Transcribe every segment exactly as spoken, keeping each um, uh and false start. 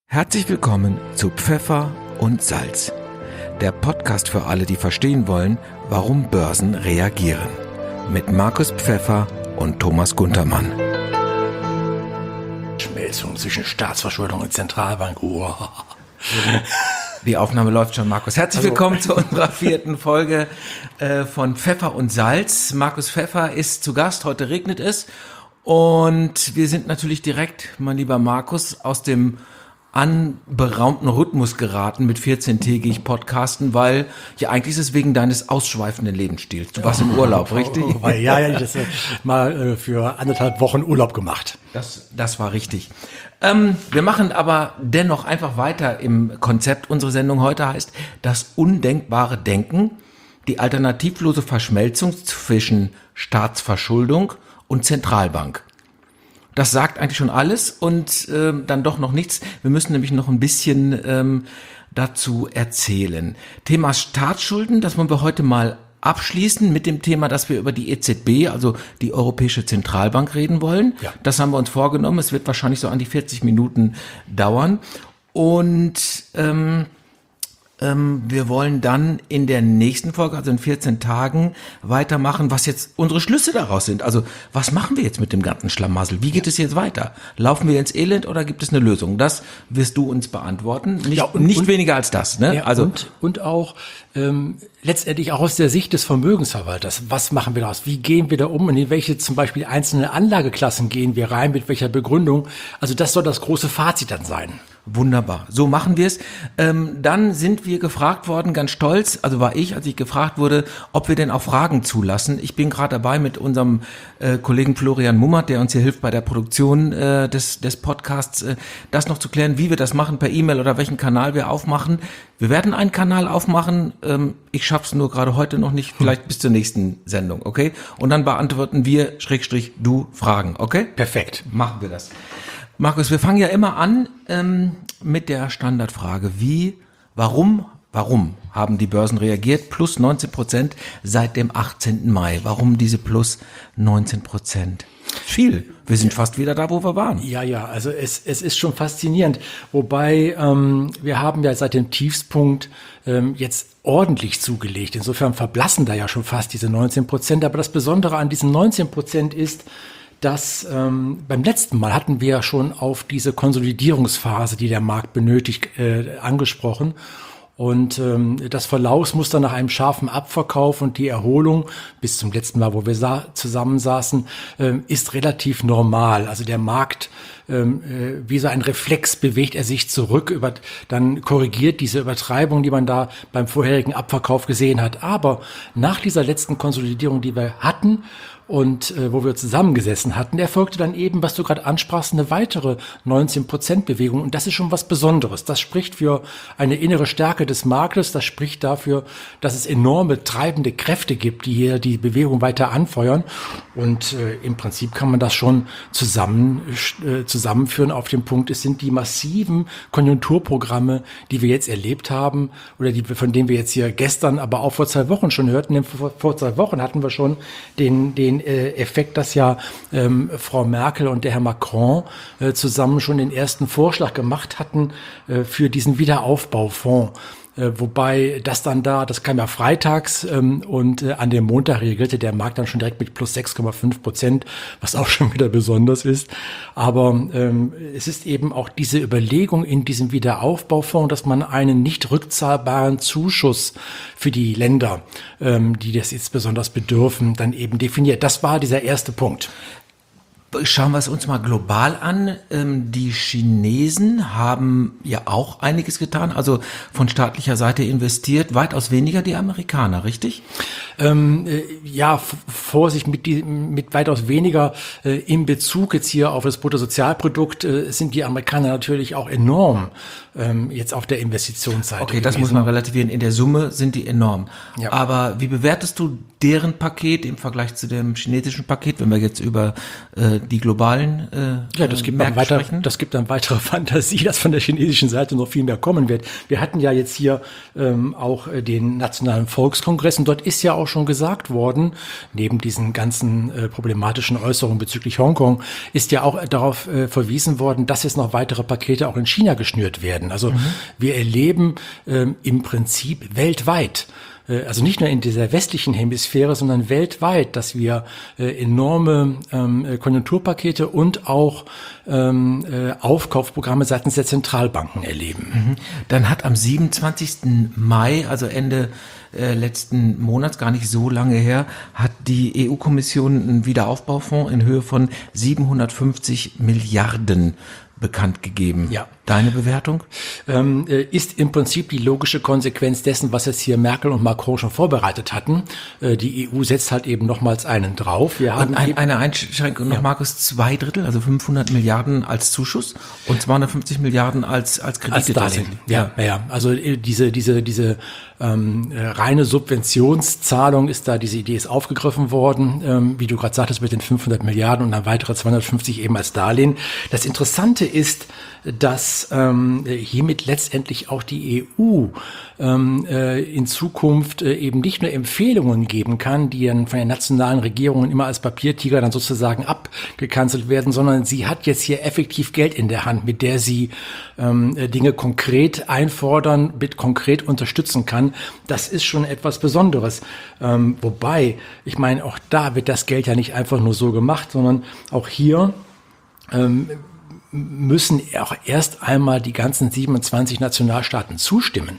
Herzlich willkommen zu Pfeffer und Salz, der Podcast für alle, die verstehen wollen, warum Börsen reagieren. Mit Markus Pfeffer und Thomas Guntermann. Schmelzung zwischen Staatsverschuldung und Zentralbank. Wow. Die Aufnahme läuft schon, Markus. Herzlich also. willkommen zu unserer vierten Folge äh, von Pfeffer und Salz. Markus Pfeffer ist zu Gast, heute regnet es. Und wir sind natürlich direkt, mein lieber Markus, aus dem anberaumten Rhythmus geraten. Mit vierzehn T gehe ich podcasten, weil ja eigentlich ist es wegen deines ausschweifenden Lebensstils. Du warst im Urlaub, richtig? Ja, ja, ich habe mal äh, für anderthalb Wochen Urlaub gemacht. Das, das war richtig. Ähm, wir machen aber dennoch einfach weiter im Konzept. Unsere Sendung heute heißt das undenkbare Denken, die alternativlose Verschmelzung zwischen Staatsverschuldung und Zentralbank. Das sagt eigentlich schon alles und äh, dann doch noch nichts. Wir müssen nämlich noch ein bisschen ähm, dazu erzählen. Thema Staatsschulden, das wollen wir heute mal abschließen mit dem Thema, dass wir über die E Z B, also die Europäische Zentralbank, reden wollen. Ja. Das haben wir uns vorgenommen. Es wird wahrscheinlich so an die vierzig Minuten dauern. Und ähm, ähm, wir wollen dann in der nächsten Folge, also in vierzehn Tagen, weitermachen, was jetzt unsere Schlüsse daraus sind. Also was machen wir jetzt mit dem ganzen Schlamassel? Wie geht es jetzt weiter? Laufen wir ins Elend oder gibt es eine Lösung? Das wirst du uns beantworten. Nicht, ja, und, nicht und, weniger als das. Ne? Ja, also und, und auch ähm, letztendlich auch aus der Sicht des Vermögensverwalters. Was machen wir daraus? Wie gehen wir da um? Und in welche zum Beispiel einzelne Anlageklassen gehen wir rein? Mit welcher Begründung? Also das soll das große Fazit dann sein. Wunderbar, so machen wir es. Ähm, dann sind wir gefragt worden, ganz stolz, also war ich, als ich gefragt wurde, ob wir denn auch Fragen zulassen. Ich bin gerade dabei mit unserem äh, Kollegen Florian Mummert, der uns hier hilft bei der Produktion äh, des, des Podcasts, äh, das noch zu klären, wie wir das machen, per E-Mail oder welchen Kanal wir aufmachen. Wir werden einen Kanal aufmachen, ähm, ich schaff's nur gerade heute noch nicht, vielleicht bis zur nächsten Sendung, okay? Und dann beantworten wir, Schrägstrich, du Fragen, okay? Perfekt. Machen wir das. Markus, wir fangen ja immer an ähm, mit der Standardfrage, wie, warum, warum haben die Börsen reagiert? Plus neunzehn Prozent seit dem achtzehnten Mai. Warum diese plus neunzehn Prozent? Viel. Wir sind fast wieder da, wo wir waren. Ja, ja, also es, es ist schon faszinierend. Wobei ähm, wir haben ja seit dem Tiefspunkt ähm, jetzt ordentlich zugelegt. Insofern verblassen da ja schon fast diese neunzehn Prozent. Aber das Besondere an diesen neunzehn Prozent ist, dass ähm, beim letzten Mal hatten wir ja schon auf diese Konsolidierungsphase, die der Markt benötigt, äh, angesprochen. Und ähm, das Verlaufsmuster nach einem scharfen Abverkauf und die Erholung bis zum letzten Mal, wo wir sa- zusammensaßen, ähm, ist relativ normal. Also der Markt, ähm, äh, wie so ein Reflex, bewegt er sich zurück, über, dann korrigiert diese Übertreibung, die man da beim vorherigen Abverkauf gesehen hat. Aber nach dieser letzten Konsolidierung, die wir hatten, und äh, wo wir zusammengesessen hatten, erfolgte dann eben, was du gerade ansprachst, eine weitere neunzehn Prozent Bewegung. Und das ist schon was Besonderes. Das spricht für eine innere Stärke des Marktes. Das spricht dafür, dass es enorme treibende Kräfte gibt, die hier die Bewegung weiter anfeuern. Und äh, im Prinzip kann man das schon zusammen äh, zusammenführen auf den Punkt. Es sind die massiven Konjunkturprogramme, die wir jetzt erlebt haben oder die, von denen wir jetzt hier gestern, aber auch vor zwei Wochen schon hörten. Denn vor, vor zwei Wochen hatten wir schon den, den Effekt, dass ja ähm, Frau Merkel und der Herr Macron äh, zusammen schon den ersten Vorschlag gemacht hatten äh, für diesen Wiederaufbaufonds. Äh, wobei das dann da, das kam ja freitags ähm, und äh, an dem Montag reagierte der Markt dann schon direkt mit plus sechs Komma fünf Prozent, was auch schon wieder besonders ist. Aber ähm, es ist eben auch diese Überlegung in diesem Wiederaufbaufonds, dass man einen nicht rückzahlbaren Zuschuss für die Länder, ähm, die das jetzt besonders bedürfen, dann eben definiert. Das war dieser erste Punkt. Schauen wir es uns mal global an. Die Chinesen haben ja auch einiges getan, also von staatlicher Seite investiert, weitaus weniger die Amerikaner, richtig? Ähm, äh, ja, f- Vorsicht mit, die, mit weitaus weniger äh, in Bezug jetzt hier auf das Bruttosozialprodukt äh, sind die Amerikaner natürlich auch enorm ähm, jetzt auf der Investitionsseite. Okay, das gewesen. Muss man relativieren. In der Summe sind die enorm. Ja. Aber wie bewertest du deren Paket im Vergleich zu dem chinesischen Paket, wenn wir jetzt über äh, äh, die globalen äh, Ja, das gibt, dann weiter, das gibt dann weitere Fantasie, dass von der chinesischen Seite noch viel mehr kommen wird. Wir hatten ja jetzt hier ähm, auch äh, den Nationalen Volkskongress und dort ist ja auch schon gesagt worden, neben diesen ganzen äh, problematischen Äußerungen bezüglich Hongkong, ist ja auch äh, darauf äh, verwiesen worden, dass jetzt noch weitere Pakete auch in China geschnürt werden. Also mhm. wir erleben ähm, im Prinzip weltweit, also nicht nur in dieser westlichen Hemisphäre, sondern weltweit, dass wir äh, enorme ähm, Konjunkturpakete und auch ähm, äh, Aufkaufprogramme seitens der Zentralbanken erleben. Mhm. Dann hat am siebenundzwanzigsten Mai, also Ende äh, letzten Monats, gar nicht so lange her, hat die E U-Kommission einen Wiederaufbaufonds in Höhe von siebenhundertfünfzig Milliarden bekannt gegeben. Ja. Deine Bewertung? Ähm, ist im Prinzip die logische Konsequenz dessen, was jetzt hier Merkel und Macron schon vorbereitet hatten. Äh, die E U setzt halt eben nochmals einen drauf. Wir haben und ein, eine Einschränkung noch, ja. Markus, zwei Drittel, also fünfhundert Milliarden als Zuschuss und zweihundertfünfzig Milliarden als, als Kredite. Als Darlehen. Ja, ja, ja. Also diese, diese, diese ähm, reine Subventionszahlung ist da, diese Idee ist aufgegriffen worden, ähm, wie du gerade sagtest, mit den fünfhundert Milliarden und dann weitere zweihundertfünfzig eben als Darlehen. Das Interessante ist, dass ähm, hiermit letztendlich auch die E U ähm, äh, in Zukunft äh, eben nicht nur Empfehlungen geben kann, die dann von den nationalen Regierungen immer als Papiertiger dann sozusagen abgekanzelt werden, sondern sie hat jetzt hier effektiv Geld in der Hand, mit der sie ähm, Dinge konkret einfordern, mit konkret unterstützen kann. Das ist schon etwas Besonderes. Ähm, wobei, ich meine, auch da wird das Geld ja nicht einfach nur so gemacht, sondern auch hier ähm, müssen auch erst einmal die ganzen siebenundzwanzig Nationalstaaten zustimmen.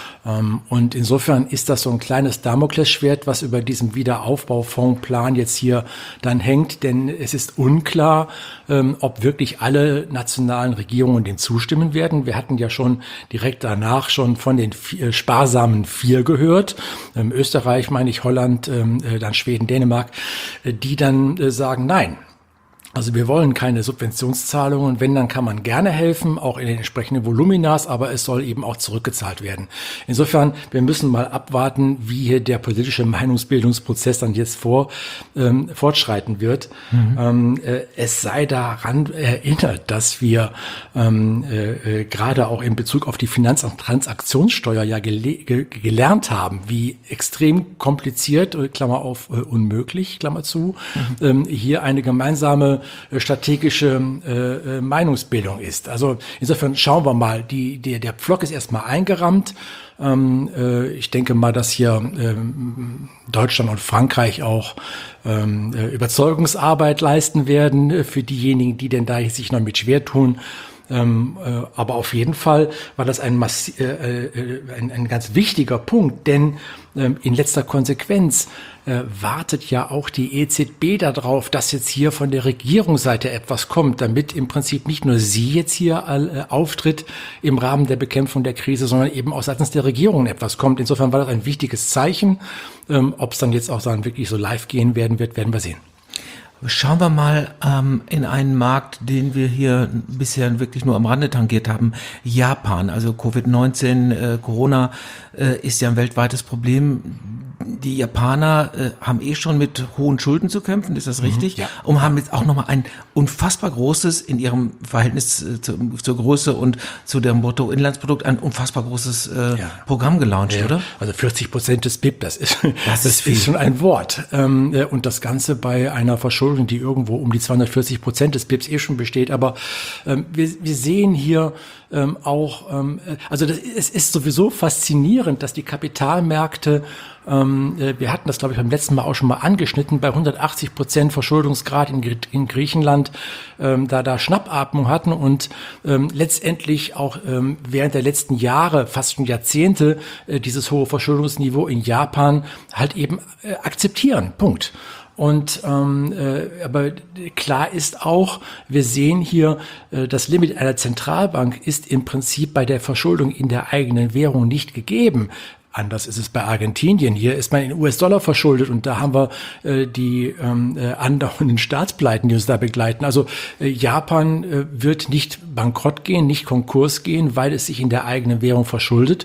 Und insofern ist das so ein kleines Damoklesschwert, was über diesem Wiederaufbaufondsplan jetzt hier dann hängt, denn es ist unklar, ob wirklich alle nationalen Regierungen dem zustimmen werden. Wir hatten ja schon direkt danach schon von den vier, sparsamen vier gehört, Österreich, meine ich, Holland, dann Schweden, Dänemark, die dann sagen, nein. Also wir wollen keine Subventionszahlungen. Wenn, dann kann man gerne helfen, auch in den entsprechenden Voluminas, aber es soll eben auch zurückgezahlt werden. Insofern, wir müssen mal abwarten, wie hier der politische Meinungsbildungsprozess dann jetzt vor, ähm, fortschreiten wird. Mhm. Ähm, äh, es sei daran erinnert, dass wir ähm, äh, gerade auch in Bezug auf die Finanz- und Transaktionssteuer ja gele- ge- gelernt haben, wie extrem kompliziert, Klammer auf, äh, unmöglich, Klammer zu, mhm. ähm, hier eine gemeinsame strategische äh, Meinungsbildung ist. Also insofern schauen wir mal, die, die, der Pflock ist erstmal eingerammt. Ähm, äh, ich denke mal, dass hier ähm, Deutschland und Frankreich auch ähm, Überzeugungsarbeit leisten werden für diejenigen, die denn da sich noch mit schwer tun. Ähm, äh, aber auf jeden Fall war das ein, massi- äh, äh, ein, ein ganz wichtiger Punkt, denn ähm, in letzter Konsequenz äh, wartet ja auch die E Z B darauf, dass jetzt hier von der Regierungsseite etwas kommt, damit im Prinzip nicht nur sie jetzt hier äh, auftritt im Rahmen der Bekämpfung der Krise, sondern eben auch seitens der Regierung etwas kommt. Insofern war das ein wichtiges Zeichen. Ähm, ob es dann jetzt auch dann wirklich so live gehen werden wird, werden wir sehen. Schauen wir mal ähm, in einen Markt, den wir hier bisher wirklich nur am Rande tangiert haben, Japan. Also Covid neunzehn, äh, Corona äh, ist ja ein weltweites Problem. Die Japaner äh, haben eh schon mit hohen Schulden zu kämpfen, ist das richtig? Mhm, ja. Und haben jetzt auch nochmal ein unfassbar großes, in ihrem Verhältnis äh, zu, zur Größe und zu dem Bruttoinlandsprodukt, ein unfassbar großes äh, ja. Programm gelauncht, ja. oder? Also vierzig Prozent des B I P, das ist, das, das ist, ist schon ein Wort. Ähm, äh, und das Ganze bei einer Verschuldung, die irgendwo um die zweihundertvierzig Prozent des B I Ps eh schon besteht. Aber ähm, wir, wir sehen hier ähm, auch, ähm, also das, es ist sowieso faszinierend, dass die Kapitalmärkte, ähm, wir hatten das, glaube ich, beim letzten Mal auch schon mal angeschnitten, bei hundertachtzig Prozent Verschuldungsgrad in, in Griechenland, ähm, da da Schnappatmung hatten und ähm, letztendlich auch ähm, während der letzten Jahre, fast schon Jahrzehnte, äh, dieses hohe Verschuldungsniveau in Japan halt eben äh, akzeptieren. Punkt. Und ähm, äh, aber klar ist auch, wir sehen hier, äh, das Limit einer Zentralbank ist im Prinzip bei der Verschuldung in der eigenen Währung nicht gegeben. Anders ist es bei Argentinien. Hier ist man in U S-Dollar verschuldet und da haben wir äh, die ähm, äh, andauernden Staatspleiten, die uns da begleiten. Also äh, Japan äh, wird nicht bankrott gehen, nicht Konkurs gehen, weil es sich in der eigenen Währung verschuldet.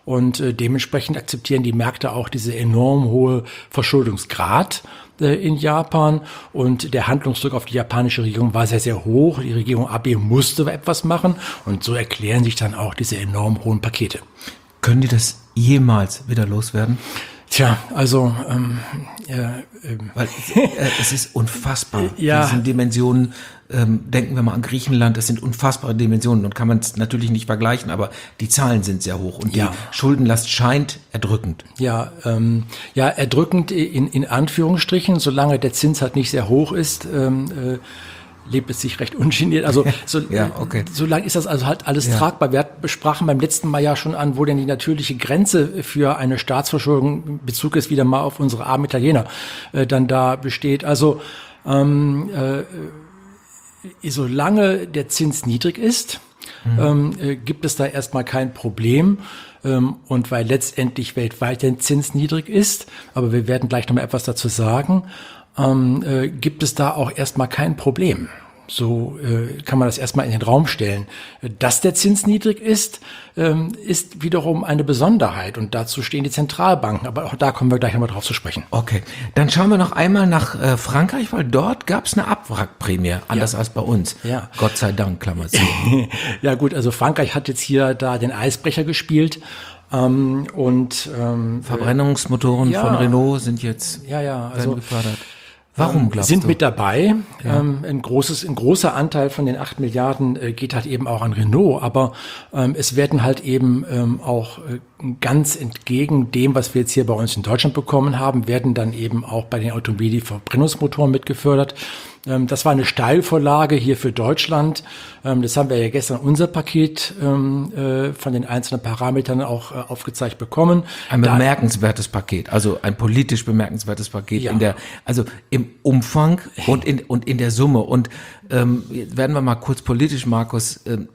Und äh, dementsprechend akzeptieren die Märkte auch diese enorm hohe Verschuldungsgrad in Japan, und der Handlungsdruck auf die japanische Regierung war sehr, sehr hoch. Die Regierung Abe musste etwas machen, und so erklären sich dann auch diese enorm hohen Pakete. Können die das jemals wieder loswerden? Tja, also ähm, äh, äh, Weil äh, es ist unfassbar. Ja. Diese Dimensionen, ähm, denken wir mal an Griechenland, das sind unfassbare Dimensionen, und kann man es natürlich nicht vergleichen, aber die Zahlen sind sehr hoch, und Ja. die Schuldenlast scheint erdrückend. Ja, ähm, ja, erdrückend in, in Anführungsstrichen, solange der Zins halt nicht sehr hoch ist, ähm, äh, lebt es sich recht ungeniert. Also so, Ja, okay. solange ist das also halt alles Ja. tragbar. Wir hatten- besprachen beim letzten Mal ja schon an, wo denn die natürliche Grenze für eine Staatsverschuldung, Bezug ist wieder mal auf unsere armen Italiener, äh, dann da besteht. Also ähm, äh, solange der Zins niedrig ist, mhm. ähm, äh, gibt es da erstmal kein Problem. Ähm, und weil letztendlich weltweit der Zins niedrig ist, aber wir werden gleich noch mal etwas dazu sagen, ähm, äh, gibt es da auch erstmal kein Problem. So äh, kann man das erstmal in den Raum stellen. Dass der Zins niedrig ist, ähm, ist wiederum eine Besonderheit, und dazu stehen die Zentralbanken. Aber auch da kommen wir gleich nochmal drauf zu sprechen. Okay, dann schauen wir noch einmal nach äh, Frankreich, weil dort gab es eine Abwrackprämie, anders Ja. als bei uns. Ja. Gott sei Dank, Klammer zu. Ja gut, also Frankreich hat jetzt hier da den Eisbrecher gespielt. Ähm, und ähm, Verbrennungsmotoren Ja. von Renault sind jetzt ja, ja, werden also gefördert. Warum, glaubst sind du? mit dabei. Ähm, ein großes, ein großer Anteil von den acht Milliarden äh, geht halt eben auch an Renault, aber ähm, es werden halt eben ähm, auch äh, ganz entgegen dem, was wir jetzt hier bei uns in Deutschland bekommen haben, werden dann eben auch bei den Automobilen die Verbrennungsmotoren mitgefördert. Ähm, das war eine Steilvorlage hier für Deutschland. Ähm, das haben wir ja gestern unser Paket ähm, äh, von den einzelnen Parametern auch äh, aufgezeigt bekommen. Ein Da- bemerkenswertes Paket, also ein politisch bemerkenswertes Paket Ja. in der, also im Umfang und in und in der Summe. Und ähm, jetzt werden wir mal kurz politisch, Markus. Ähm,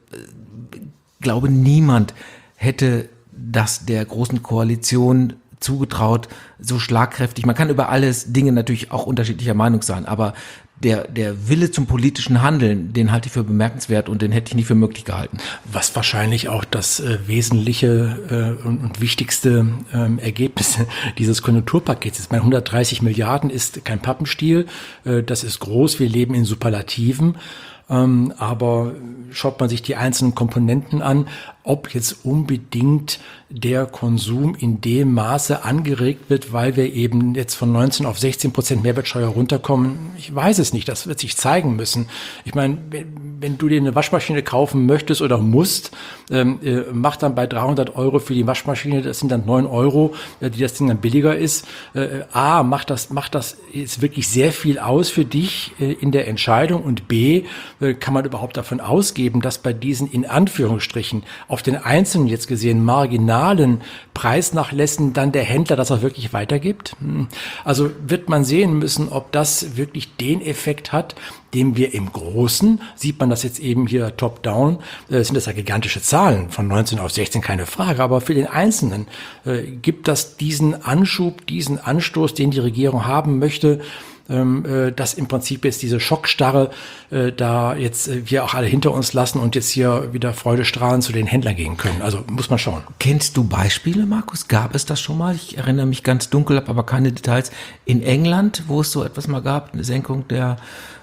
ich glaube, niemand hätte das der großen Koalition zugetraut, so schlagkräftig. Man kann über alles Dinge natürlich auch unterschiedlicher Meinung sein, aber der, der Wille zum politischen Handeln, den halte ich für bemerkenswert, und den hätte ich nicht für möglich gehalten. Was wahrscheinlich auch das äh, wesentliche äh, und, und wichtigste ähm, Ergebnis dieses Konjunkturpakets ist. Meine hundertdreißig Milliarden ist kein Pappenstiel, äh, das ist groß, wir leben in Superlativen. Ähm, aber schaut man sich die einzelnen Komponenten an, ob jetzt unbedingt der Konsum in dem Maße angeregt wird, weil wir eben jetzt von neunzehn auf sechzehn Prozent Mehrwertsteuer runterkommen. Ich weiß es nicht, das wird sich zeigen müssen. Ich meine, wenn, wenn du dir eine Waschmaschine kaufen möchtest oder musst, ähm, äh, mach dann bei dreihundert Euro für die Waschmaschine, das sind dann neun Euro, äh, die das Ding dann billiger ist. Äh, A, macht das, macht das jetzt wirklich sehr viel aus für dich äh, in der Entscheidung, und B, äh, kann man überhaupt davon ausgeben, dass bei diesen in Anführungsstrichen auf den einzelnen jetzt gesehen marginalen Preisnachlässen dann der Händler das auch wirklich weitergibt? Hm. Also wird man sehen müssen, ob das wirklich den Effekt hat, den wir im Großen, sieht man das jetzt eben hier top-down, äh, sind das ja gigantische Zahlen, von neunzehn auf sechzehn, keine Frage, aber für den Einzelnen äh, gibt das diesen Anschub, diesen Anstoß, den die Regierung haben möchte, ähm, äh, dass im Prinzip jetzt diese Schockstarre äh, da jetzt äh, wir auch alle hinter uns lassen und jetzt hier wieder freudestrahlend zu den Händlern gehen können. Also muss man schauen. Kennst du Beispiele, Markus? Gab es das schon mal? Ich erinnere mich ganz dunkel, habe aber keine Details. In England, wo es so etwas mal gab, eine Senkung der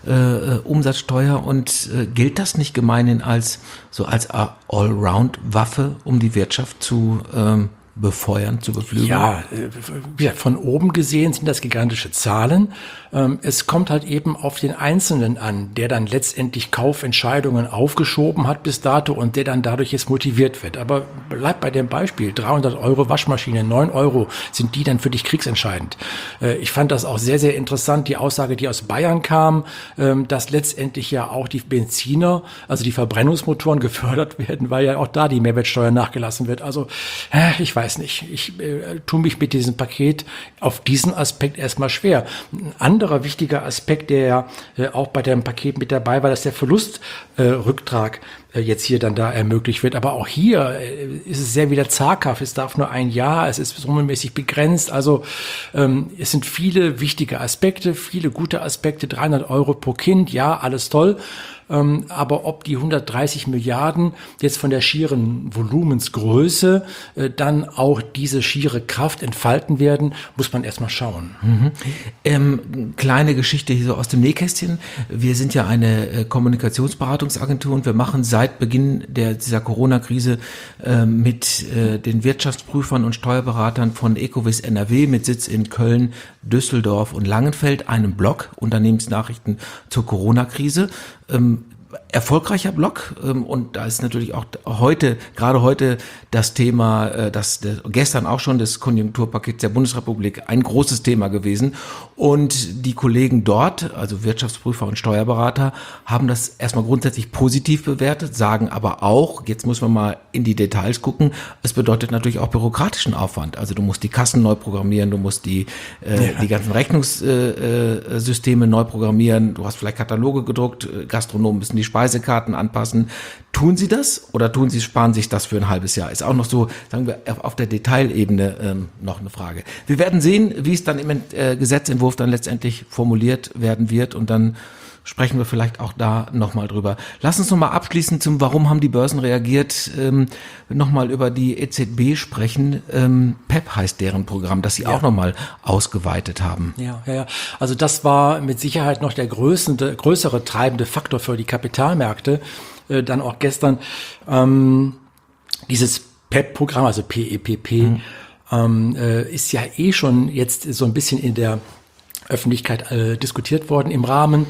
äh, Umsatzsteuer, und äh, gilt das nicht gemeinhin als so als Allround-Waffe, um die Wirtschaft zu ähm, befeuern, zu beflügeln? Ja, äh, wie gesagt, von oben gesehen sind das gigantische Zahlen. Ähm, Es kommt halt eben auf den Einzelnen an, der dann letztendlich Kaufentscheidungen aufgeschoben hat bis dato und der dann dadurch jetzt motiviert wird. Aber bleib bei dem Beispiel, dreihundert Euro Waschmaschine, neun Euro, sind die dann für dich kriegsentscheidend? Äh, Ich fand das auch sehr, sehr interessant, die Aussage, die aus Bayern kam, ähm, dass letztendlich ja auch die Benziner, also die Verbrennungsmotoren gefördert werden, weil ja auch da die Mehrwertsteuer nachgelassen wird. Also äh, ich weiß nicht, ich äh, tue mich mit diesem Paket auf diesen Aspekt erstmal schwer. Ein anderer wichtiger Aspekt, der ja äh, auch bei dem Paket mit dabei war, dass der Verlustrücktrag äh, jetzt hier dann da ermöglicht wird. Aber auch hier äh, ist es sehr wieder zaghaft. Es darf nur ein Jahr, es ist summenmäßig begrenzt. Also ähm, es sind viele wichtige Aspekte, viele gute Aspekte. dreihundert Euro pro Kind, ja, alles toll. Ähm, aber ob die hundertdreißig Milliarden jetzt von der schieren Volumensgröße äh, dann auch diese schiere Kraft entfalten werden, muss man erstmal schauen. Mhm. Ähm, kleine Geschichte hier so aus dem Nähkästchen. Wir sind ja eine äh, Kommunikationsberatungsagentur und wir machen seit Beginn der, dieser Corona-Krise äh, mit äh, den Wirtschaftsprüfern und Steuerberatern von Ecovis N R W mit Sitz in Köln, Düsseldorf und Langenfeld einen Blog, Unternehmensnachrichten zur Corona-Krise. Ähm, erfolgreicher Blog ähm, und da ist natürlich auch heute, gerade heute das Thema, äh, das, das gestern auch schon des Konjunkturpakets der Bundesrepublik ein großes Thema gewesen und die Kollegen dort, also Wirtschaftsprüfer und Steuerberater, haben das erstmal grundsätzlich positiv bewertet, sagen aber auch, jetzt muss man mal in die Details gucken, es bedeutet natürlich auch bürokratischen Aufwand, also du musst die Kassen neu programmieren, du musst die, äh, ja. die ganzen Rechnungssysteme äh, neu programmieren, du hast vielleicht Kataloge gedruckt, Gastronomen müssen die Speisekarten anpassen. Tun Sie das oder tun Sie, sparen sich das für ein halbes Jahr? Ist auch noch so, sagen wir, auf der Detailebene ähm, noch eine Frage. Wir werden sehen, wie es dann im äh, Gesetzentwurf dann letztendlich formuliert werden wird und dann sprechen wir vielleicht auch da nochmal drüber. Lass uns nochmal abschließend zum, warum haben die Börsen reagiert, ähm, nochmal über die E Z B sprechen. Ähm, P E P heißt deren Programm, das sie ja auch nochmal ausgeweitet haben. Ja, ja, ja. Also das war mit Sicherheit noch der größte, größere treibende Faktor für die Kapitalmärkte. Äh, dann auch gestern ähm, dieses P E P-Programm, also P E P P, mhm. ähm, äh, ist ja eh schon jetzt so ein bisschen in der Öffentlichkeit äh, diskutiert worden im Rahmen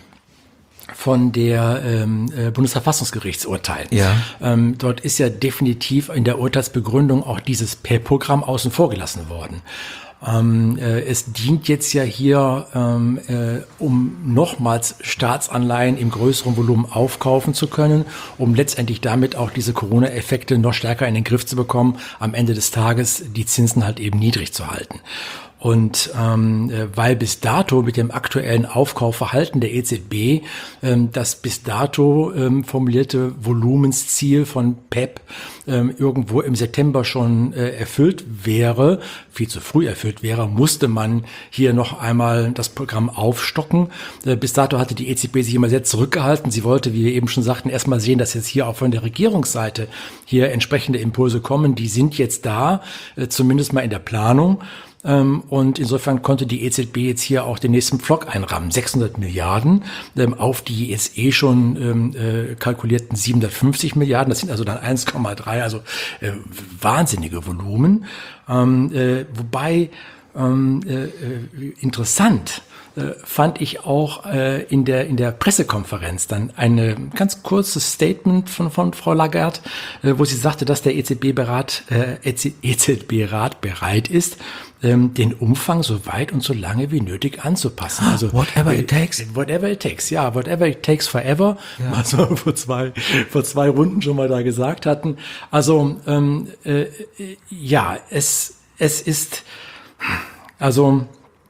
von der ähm, äh, Bundesverfassungsgerichtsurteil. Ja. Ähm, dort ist ja definitiv in der Urteilsbegründung auch dieses P E P-Programm außen vor gelassen worden. Ähm, äh, es dient jetzt ja hier, ähm, äh, um nochmals Staatsanleihen im größeren Volumen aufkaufen zu können, um letztendlich damit auch diese Corona-Effekte noch stärker in den Griff zu bekommen, am Ende des Tages die Zinsen halt eben niedrig zu halten. Und ähm, weil bis dato mit dem aktuellen Aufkaufverhalten der E Z B ähm, das bis dato ähm, formulierte Volumensziel von P E P ähm, irgendwo im September schon äh, erfüllt wäre, viel zu früh erfüllt wäre, musste man hier noch einmal das Programm aufstocken. Äh, bis dato hatte die E Z B sich immer sehr zurückgehalten. Sie wollte, wie wir eben schon sagten, erstmal sehen, dass jetzt hier auch von der Regierungsseite hier entsprechende Impulse kommen. Die sind jetzt da, äh, zumindest mal in der Planung. Und insofern konnte die E Z B jetzt hier auch den nächsten Pflock einrahmen. sechshundert Milliarden ähm, auf die jetzt eh schon ähm, äh, kalkulierten siebenhundertfünfzig Milliarden. Das sind also dann eins Komma drei, also äh, wahnsinnige Volumen. Ähm, äh, wobei ähm, äh, interessant äh, fand ich auch äh, in der in der Pressekonferenz dann eine ganz kurzes Statement von von Frau Lagarde, äh, wo sie sagte, dass der E Z B-Rat äh, E Z B-Rat bereit ist, den Umfang so weit und so lange wie nötig anzupassen. Also whatever it takes. Whatever it takes, ja, whatever it takes forever, ja. Was wir vor zwei, vor zwei Runden schon mal da gesagt hatten. Also ähm, äh, ja, es es ist also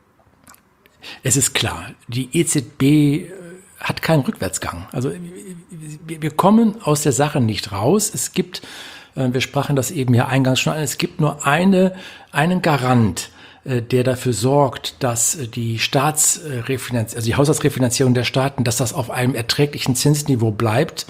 es ist klar, die E Z B hat keinen Rückwärtsgang. Also wir, wir kommen aus der Sache nicht raus. Es gibt Wir sprachen das eben ja eingangs schon an. Es gibt nur eine, einen Garant, der dafür sorgt, dass die Staatsrefinanzierung, also die Haushaltsrefinanzierung der Staaten, dass das auf einem erträglichen Zinsniveau bleibt.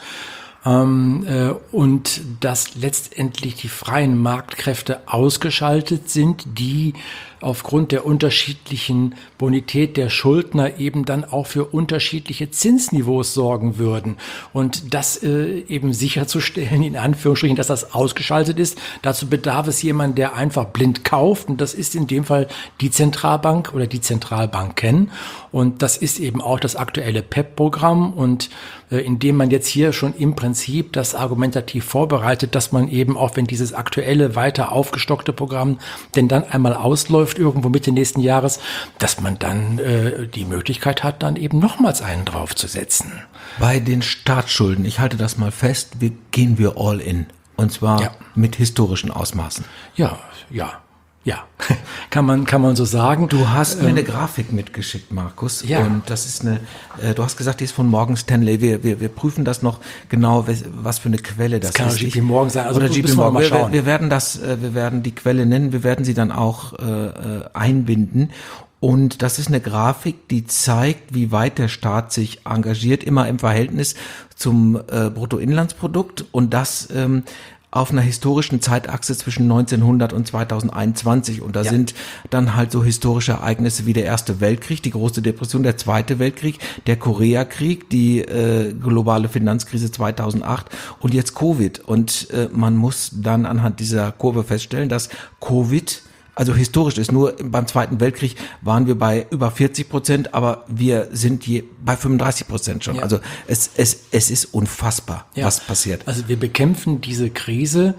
Und dass letztendlich die freien Marktkräfte ausgeschaltet sind, die aufgrund der unterschiedlichen Bonität der Schuldner eben dann auch für unterschiedliche Zinsniveaus sorgen würden. Und das äh, eben sicherzustellen, in Anführungsstrichen, dass das ausgeschaltet ist, dazu bedarf es jemand, der einfach blind kauft. Und das ist in dem Fall die Zentralbank oder die Zentralbanken. Und das ist eben auch das aktuelle P E P-Programm. Und äh, indem man jetzt hier schon im Prinzip das argumentativ vorbereitet, dass man eben auch, wenn dieses aktuelle, weiter aufgestockte Programm denn dann einmal ausläuft, irgendwo Mitte nächsten Jahres, dass man dann äh, die Möglichkeit hat, dann eben nochmals einen draufzusetzen. Bei den Staatsschulden, ich halte das mal fest, wir gehen wir all in. Und zwar ja. mit historischen Ausmaßen. Ja, ja. Ja, kann man kann man so sagen. Du hast mir ähm, eine Grafik mitgeschickt, Markus. Ja. Und das ist eine, äh, du hast gesagt, die ist von Morgan Stanley. Wir, wir, wir prüfen das noch genau, was für eine Quelle das, das ist. Kann J P Morgan sein. Also Oder J P Morgan. Wir, wir werden das, wir werden die Quelle nennen. Wir werden sie dann auch äh, einbinden. Und das ist eine Grafik, die zeigt, wie weit der Staat sich engagiert, immer im Verhältnis zum äh, Bruttoinlandsprodukt und das ähm, auf einer historischen Zeitachse zwischen neunzehnhundert und zweitausendeinundzwanzig. Und da ja. sind dann halt so historische Ereignisse wie der Erste Weltkrieg, die Große Depression, der Zweite Weltkrieg, der Koreakrieg, die äh, globale Finanzkrise zweitausendacht und jetzt Covid. Und äh, man muss dann anhand dieser Kurve feststellen, dass Covid also historisch ist. Nur beim Zweiten Weltkrieg waren wir bei über vierzig Prozent, aber wir sind je bei fünfunddreißig Prozent schon. Ja. Also es, es, es ist unfassbar, ja. was passiert. Also wir bekämpfen diese Krise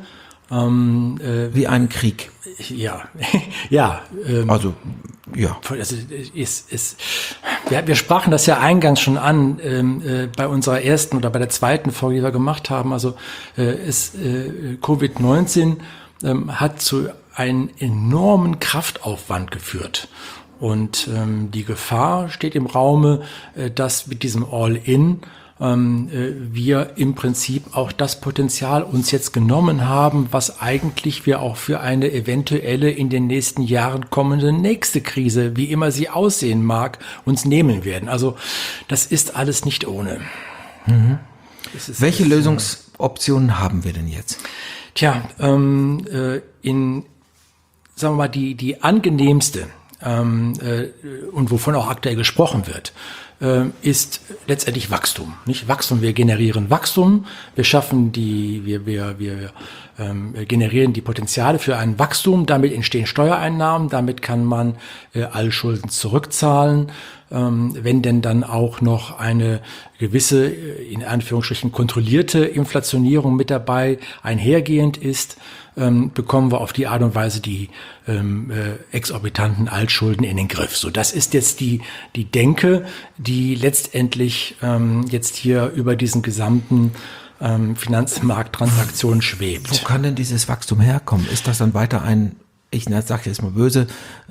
ähm, äh, wie einen Krieg. Ja, ja. Ähm, also ja. Also ist, ist, wir, wir sprachen das ja eingangs schon an ähm, äh, bei unserer ersten oder bei der zweiten Folge, die wir gemacht haben. Also äh, ist äh, Covid neunzehn ähm, hat zu einen enormen Kraftaufwand geführt. Und ähm, die Gefahr steht im Raume, äh, dass mit diesem All-In ähm, äh, wir im Prinzip auch das Potenzial uns jetzt genommen haben, was eigentlich wir auch für eine eventuelle in den nächsten Jahren kommende nächste Krise, wie immer sie aussehen mag, uns nehmen werden. Also das ist alles nicht ohne. Mhm. Ist, Welche ist, Lösungsoptionen haben wir denn jetzt? Tja, ähm, äh, in sagen wir mal, die, die angenehmste ähm, äh, und wovon auch aktuell gesprochen wird, äh, ist letztendlich Wachstum. Nicht Wachstum, wir generieren Wachstum, wir schaffen die, wir, wir, wir ähm, generieren die Potenziale für ein Wachstum, damit entstehen Steuereinnahmen, damit kann man äh, alle Schulden zurückzahlen, ähm, wenn denn dann auch noch eine gewisse, in Anführungsstrichen kontrollierte Inflationierung mit dabei einhergehend ist, ähm, bekommen wir auf die Art und Weise die ähm, äh, exorbitanten Altschulden in den Griff. So, das ist jetzt die die Denke, die letztendlich ähm, jetzt hier über diesen gesamten ähm, Finanzmarkttransaktionen schwebt. Wo kann denn dieses Wachstum herkommen? Ist das dann weiter ein, ich sage jetzt mal böse,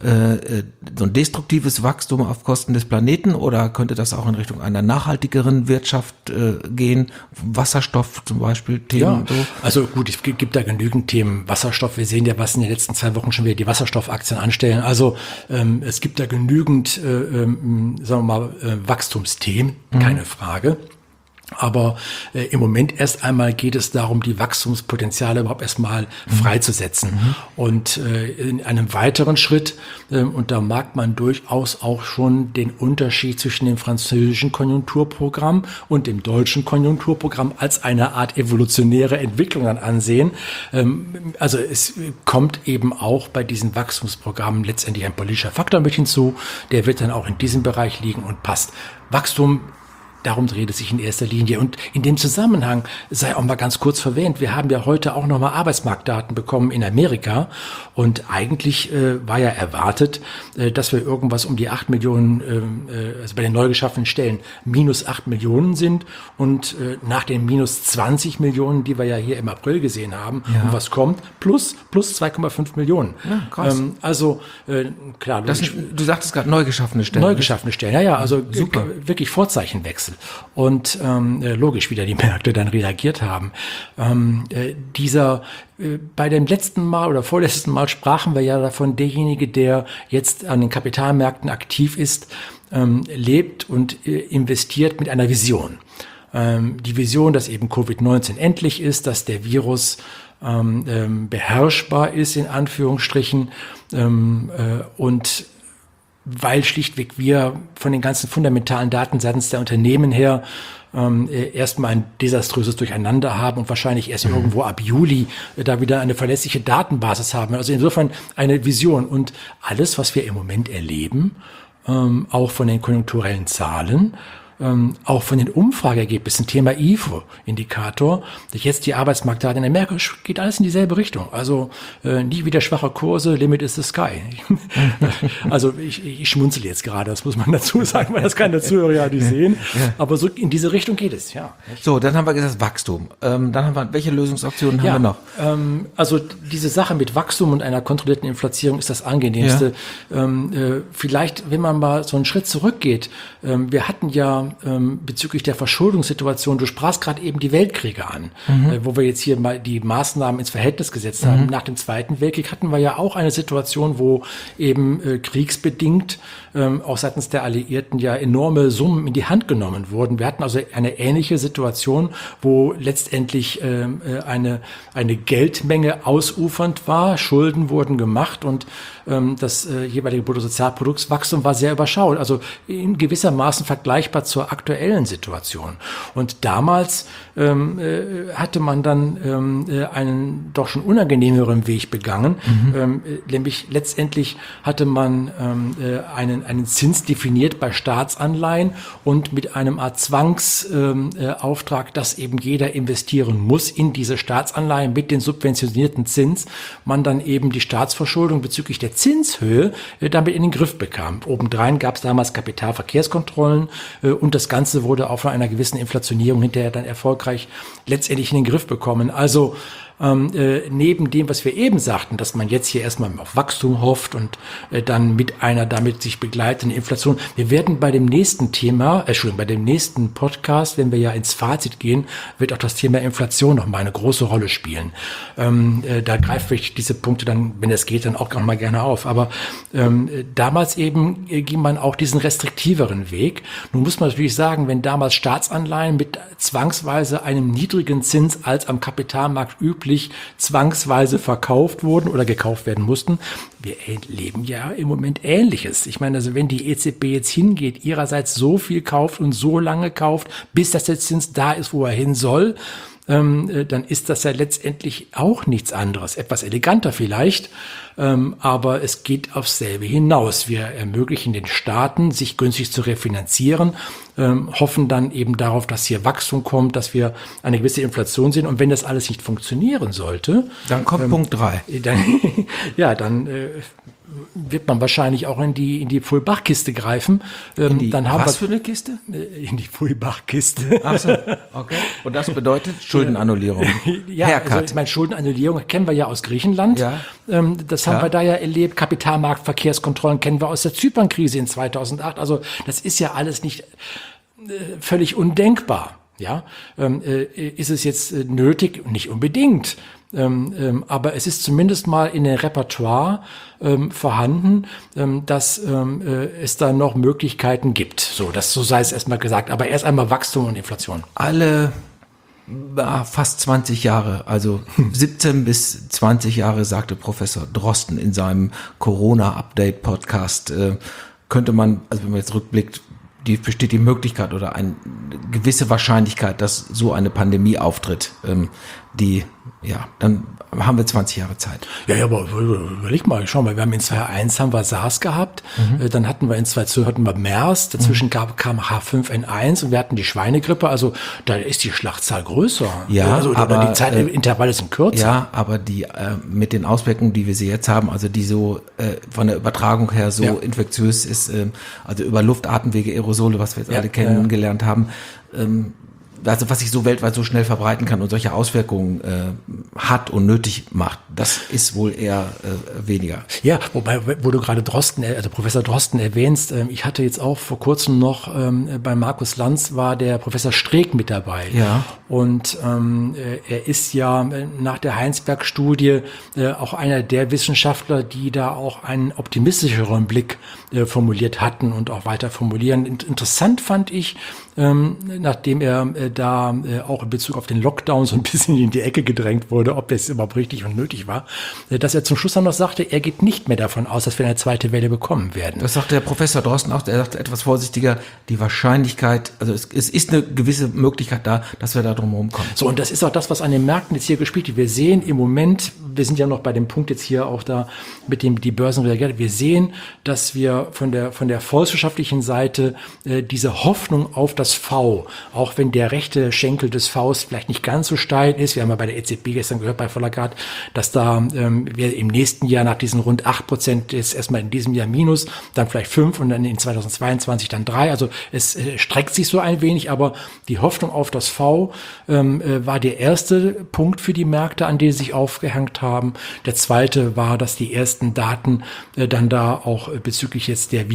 äh, so ein destruktives Wachstum auf Kosten des Planeten oder könnte das auch in Richtung einer nachhaltigeren Wirtschaft äh, gehen? Wasserstoff zum Beispiel, Themen? Ja, so? Also gut, es gibt da genügend Themen. Wasserstoff, wir sehen ja, was in den letzten zwei Wochen schon wieder die Wasserstoffaktien anstellen. Also ähm, es gibt da genügend, äh, ähm, sagen wir mal, äh, Wachstumsthemen, mhm. keine Frage. Aber äh, im Moment erst einmal geht es darum, die Wachstumspotenziale überhaupt erstmal mhm. freizusetzen. Mhm. Und äh, in einem weiteren Schritt, äh, und da mag man durchaus auch schon den Unterschied zwischen dem französischen Konjunkturprogramm und dem deutschen Konjunkturprogramm als eine Art evolutionäre Entwicklung dann ansehen. Ähm, also es kommt eben auch bei diesen Wachstumsprogrammen letztendlich ein politischer Faktor mit hinzu. Der wird dann auch in diesem Bereich liegen und passt. Wachstum, darum dreht es sich in erster Linie. Und in dem Zusammenhang sei auch mal ganz kurz verwähnt, wir haben ja heute auch nochmal Arbeitsmarktdaten bekommen in Amerika. Und eigentlich äh, war ja erwartet, äh, dass wir irgendwas um die acht Millionen, äh, also bei den neu geschaffenen Stellen, minus acht Millionen sind. Und äh, nach den minus zwanzig Millionen, die wir ja hier im April gesehen haben, ja. und was kommt, plus, plus zwei Komma fünf Millionen. Ja, krass. Ähm, also, äh, klar. Das sind, du sagtest gerade neu geschaffene Stellen. Neu geschaffene Stellen, ja, ja, also super. Wirklich Vorzeichenwechsel. Und ähm, logisch, wie da die Märkte dann reagiert haben. Ähm, äh, dieser äh, bei dem letzten Mal oder vorletzten Mal sprachen wir ja davon, derjenige, der jetzt an den Kapitalmärkten aktiv ist, ähm, lebt und äh, investiert mit einer Vision. Ähm, die Vision, dass eben Covid neunzehn endlich ist, dass der Virus ähm, ähm, beherrschbar ist, in Anführungsstrichen, ähm, äh, und weil schlichtweg wir von den ganzen fundamentalen Daten seitens der Unternehmen her ähm, erstmal ein desaströses Durcheinander haben und wahrscheinlich erst mhm. irgendwo ab Juli äh, da wieder eine verlässliche Datenbasis haben. Also insofern eine Vision. Und alles, was wir im Moment erleben, ähm, auch von den konjunkturellen Zahlen, Ähm, auch von den Umfrageergebnissen, Thema I F O-Indikator, jetzt die Arbeitsmarktdaten in Amerika, geht alles in dieselbe Richtung. Also äh, nie wieder schwache Kurse, Limit is the sky. Also ich, ich schmunzel jetzt gerade, das muss man dazu sagen, weil das keine Zuhörer ja nicht sehen. Aber so in diese Richtung geht es, ja. So, dann haben wir gesagt Wachstum. Ähm, dann haben wir, welche Lösungsoptionen haben ja, wir noch? Ähm, also diese Sache mit Wachstum und einer kontrollierten Inflation ist das angenehmste. Ja. Ähm, äh, vielleicht, wenn man mal so einen Schritt zurückgeht, ähm, wir hatten ja ähm, bezüglich der Verschuldungssituation, du sprachst gerade eben die Weltkriege an, mhm. äh, wo wir jetzt hier mal die Maßnahmen ins Verhältnis gesetzt mhm. haben. Nach dem Zweiten Weltkrieg hatten wir ja auch eine Situation, wo eben äh, kriegsbedingt ähm, auch seitens der Alliierten ja enorme Summen in die Hand genommen wurden. Wir hatten also eine ähnliche Situation, wo letztendlich ähm, äh, eine, eine Geldmenge ausufernd war, Schulden wurden gemacht und ähm, das äh, jeweilige Bruttosozialproduktswachstum war sehr überschaubar, also in gewissermaßen vergleichbar zur aktuellen Situation. Und damals ähm, äh, hatte man dann ähm, äh, einen doch schon unangenehmeren Weg begangen, mhm. ähm, äh, nämlich letztendlich hatte man ähm, äh, einen, einen Zins definiert bei Staatsanleihen und mit einem Art Zwangsauftrag, äh, dass eben jeder investieren muss in diese Staatsanleihen mit den subventionierten Zins, man dann eben die Staatsverschuldung bezüglich der Zinshöhe äh, damit in den Griff bekam. Obendrein gab es damals Kapitalverkehrskontrollen äh, und das Ganze wurde auch von einer gewissen Inflationierung hinterher dann erfolgreich letztendlich in den Griff bekommen. Also Ähm, äh, neben dem, was wir eben sagten, dass man jetzt hier erstmal auf Wachstum hofft und äh, dann mit einer damit sich begleitenden Inflation. Wir werden bei dem nächsten Thema, äh, Entschuldigung, bei dem nächsten Podcast, wenn wir ja ins Fazit gehen, wird auch das Thema Inflation noch mal eine große Rolle spielen. Ähm, äh, da greife ich diese Punkte dann, wenn es geht, dann auch mal gerne auf. Aber ähm, damals eben äh, ging man auch diesen restriktiveren Weg. Nun muss man natürlich sagen, wenn damals Staatsanleihen mit zwangsweise einem niedrigen Zins als am Kapitalmarkt üblich zwangsweise verkauft wurden oder gekauft werden mussten. Wir erleben ja im Moment Ähnliches. Ich meine, also wenn die E Z B jetzt hingeht, ihrerseits so viel kauft und so lange kauft, bis das der Zins da ist, wo er hin soll, ähm, dann ist das ja letztendlich auch nichts anderes. Etwas eleganter vielleicht, ähm, aber es geht aufs selbe hinaus. Wir ermöglichen den Staaten, sich günstig zu refinanzieren, ähm, hoffen dann eben darauf, dass hier Wachstum kommt, dass wir eine gewisse Inflation sehen. Und wenn das alles nicht funktionieren sollte, dann kommt ähm, Punkt drei. Dann, ja, dann äh, wird man wahrscheinlich auch in die in die Fulbach-Kiste greifen. Ähm, in die, dann haben was wir, für eine Kiste? In die Fulbach-Kiste. Ach so, okay. Und das bedeutet Schuldenannullierung. Ja, Haircut. also ich meine, Schuldenannullierung kennen wir ja aus Griechenland. Ja. Ähm, das Klar. haben wir da ja erlebt. Kapitalmarktverkehrskontrollen kennen wir aus der Zypernkrise in zweitausendacht. Also das ist ja alles nicht äh, völlig undenkbar. Ja, ähm, äh, ist es jetzt äh, nötig? Nicht unbedingt. Ähm, ähm, aber es ist zumindest mal in der Repertoire ähm, vorhanden, ähm, dass ähm, äh, es da noch Möglichkeiten gibt. So, das so sei es erstmal gesagt. Aber erst einmal Wachstum und Inflation. Alle ah, fast zwanzig Jahre, also siebzehn bis zwanzig Jahre, sagte Professor Drosten in seinem Corona-Update-Podcast, äh, könnte man, also wenn man jetzt rückblickt, die besteht die Möglichkeit oder eine gewisse Wahrscheinlichkeit, dass so eine Pandemie auftritt, ähm, die, ja, dann haben wir zwanzig Jahre Zeit. Ja, ja, aber überleg mal, schau mal, wir haben in zweitausendeins haben wir SARS gehabt, mhm. dann hatten wir in zweitausendzwei hatten wir MERS, dazwischen mhm. gab, kam H fünf N eins und wir hatten die Schweinegrippe, also da ist die Schlachtzahl größer. Ja, also, aber die Zeitintervalle sind kürzer. Ja, aber die äh, mit den Auswirkungen, die wir sie jetzt haben, also die so äh, von der Übertragung her so ja. infektiös ist, äh, also über Luft, Atemwege, Aerosole, was wir jetzt ja, alle kennengelernt ja. haben, ähm, also was sich so weltweit so schnell verbreiten kann und solche Auswirkungen äh, hat und nötig macht, das ist wohl eher äh, weniger. Ja, wobei, wo du gerade Drosten, also Professor Drosten erwähnst, äh, ich hatte jetzt auch vor kurzem noch ähm, bei Markus Lanz war der Professor Streeck mit dabei. Ja. Und ähm, er ist ja nach der Heinsberg-Studie äh, auch einer der Wissenschaftler, die da auch einen optimistischeren Blick äh, formuliert hatten und auch weiter formulieren. Interessant fand ich, ähm, nachdem er äh, da äh, auch in Bezug auf den Lockdown so ein bisschen in die Ecke gedrängt wurde, ob das überhaupt richtig und nötig war, äh, dass er zum Schluss dann noch sagte, er geht nicht mehr davon aus, dass wir eine zweite Welle bekommen werden. Das sagt der Professor Drosten auch, er sagt etwas vorsichtiger, die Wahrscheinlichkeit, also es, es ist eine gewisse Möglichkeit da, dass wir da drum herum kommen. So, und das ist auch das, was an den Märkten jetzt hier gespielt wird. Wir sehen im Moment, wir sind ja noch bei dem Punkt jetzt hier auch da, mit dem die Börsen reagieren, wir sehen, dass wir von der, von der volkswirtschaftlichen Seite äh, diese Hoffnung auf das V, auch wenn der rechte Schenkel des Vs vielleicht nicht ganz so steil ist. Wir haben ja bei der E Z B gestern gehört, bei Vollergard, dass da ähm, wir im nächsten Jahr nach diesen rund acht Prozent jetzt erstmal in diesem Jahr minus, dann vielleicht fünf und dann in zweitausendzweiundzwanzig dann drei. Also es äh, streckt sich so ein wenig, aber die Hoffnung auf das V ähm, äh, war der erste Punkt für die Märkte, an den sie sich aufgehängt haben. Der zweite war, dass die ersten Daten äh, dann da auch äh, bezüglich jetzt der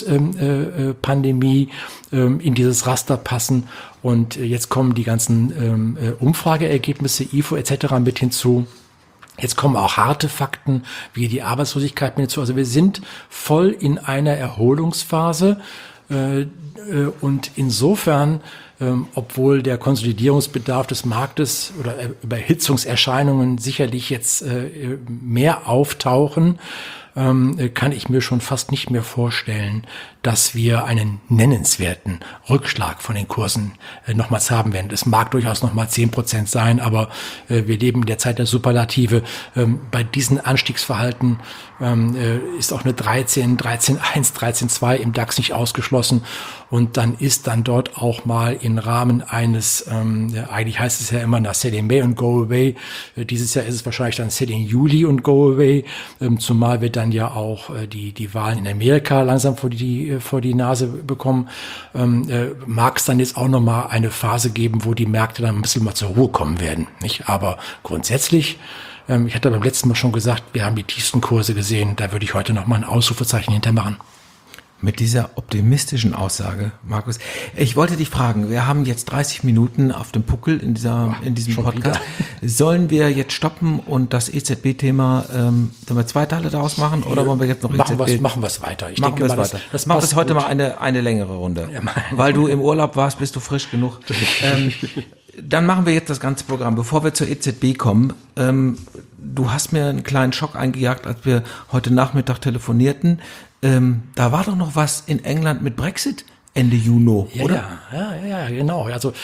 Virus-Pandemie äh, äh, in dieses Raster passen. Und äh, jetzt kommen die ganzen ähm, äh, Umfrageergebnisse, I F O et cetera mit hinzu. Jetzt kommen auch harte Fakten wie die Arbeitslosigkeit mit hinzu. Also wir sind voll in einer Erholungsphase. Äh, äh, und insofern, ähm, obwohl der Konsolidierungsbedarf des Marktes oder äh, Überhitzungserscheinungen sicherlich jetzt äh, mehr auftauchen, ähm, kann ich mir schon fast nicht mehr vorstellen, dass wir einen nennenswerten Rückschlag von den Kursen äh, nochmals haben werden. Es mag durchaus nochmal zehn Prozent sein, aber äh, wir leben in der Zeit der Superlative. Ähm, bei diesen Anstiegsverhalten ähm, äh, ist auch eine dreizehn, dreizehn Komma eins, dreizehn Komma zwei im DAX nicht ausgeschlossen. Und dann ist dann dort auch mal im Rahmen eines, ähm, ja, eigentlich heißt es ja immer nach Sell in May und Go Away. Äh, dieses Jahr ist es wahrscheinlich dann Sell in Juli und Go Away, ähm, zumal wir dann ja auch äh, die die Wahlen in Amerika langsam vor die äh, vor die Nase bekommen. Ähm, äh, mag es dann jetzt auch noch mal eine Phase geben, wo die Märkte dann ein bisschen mal zur Ruhe kommen werden, nicht? Aber grundsätzlich, ähm, ich hatte beim letzten Mal schon gesagt, wir haben die tiefsten Kurse gesehen. Da würde ich heute noch mal ein Ausrufezeichen hintermachen. Mit dieser optimistischen Aussage, Markus. Ich wollte dich fragen, wir haben jetzt dreißig Minuten auf dem Puckel in dieser in diesem Podcast. Wieder. Sollen wir jetzt stoppen und das E Z B-Thema, ähm, sollen wir zwei Teile daraus machen oder wollen wir jetzt noch machen E Z B? Was, machen wir es weiter. Ich machen denke mal, weiter. Das, das machen wir es heute gut. mal eine eine längere Runde. Ja, weil du im Urlaub warst, bist du frisch genug. ähm, dann machen wir jetzt das ganze Programm. Bevor wir zur E Z B kommen, ähm, du hast mir einen kleinen Schock eingejagt, als wir heute Nachmittag telefonierten. Ähm, da war doch noch was in England mit Brexit Ende Juni, ja, oder? Ja, ja, ja, genau. Also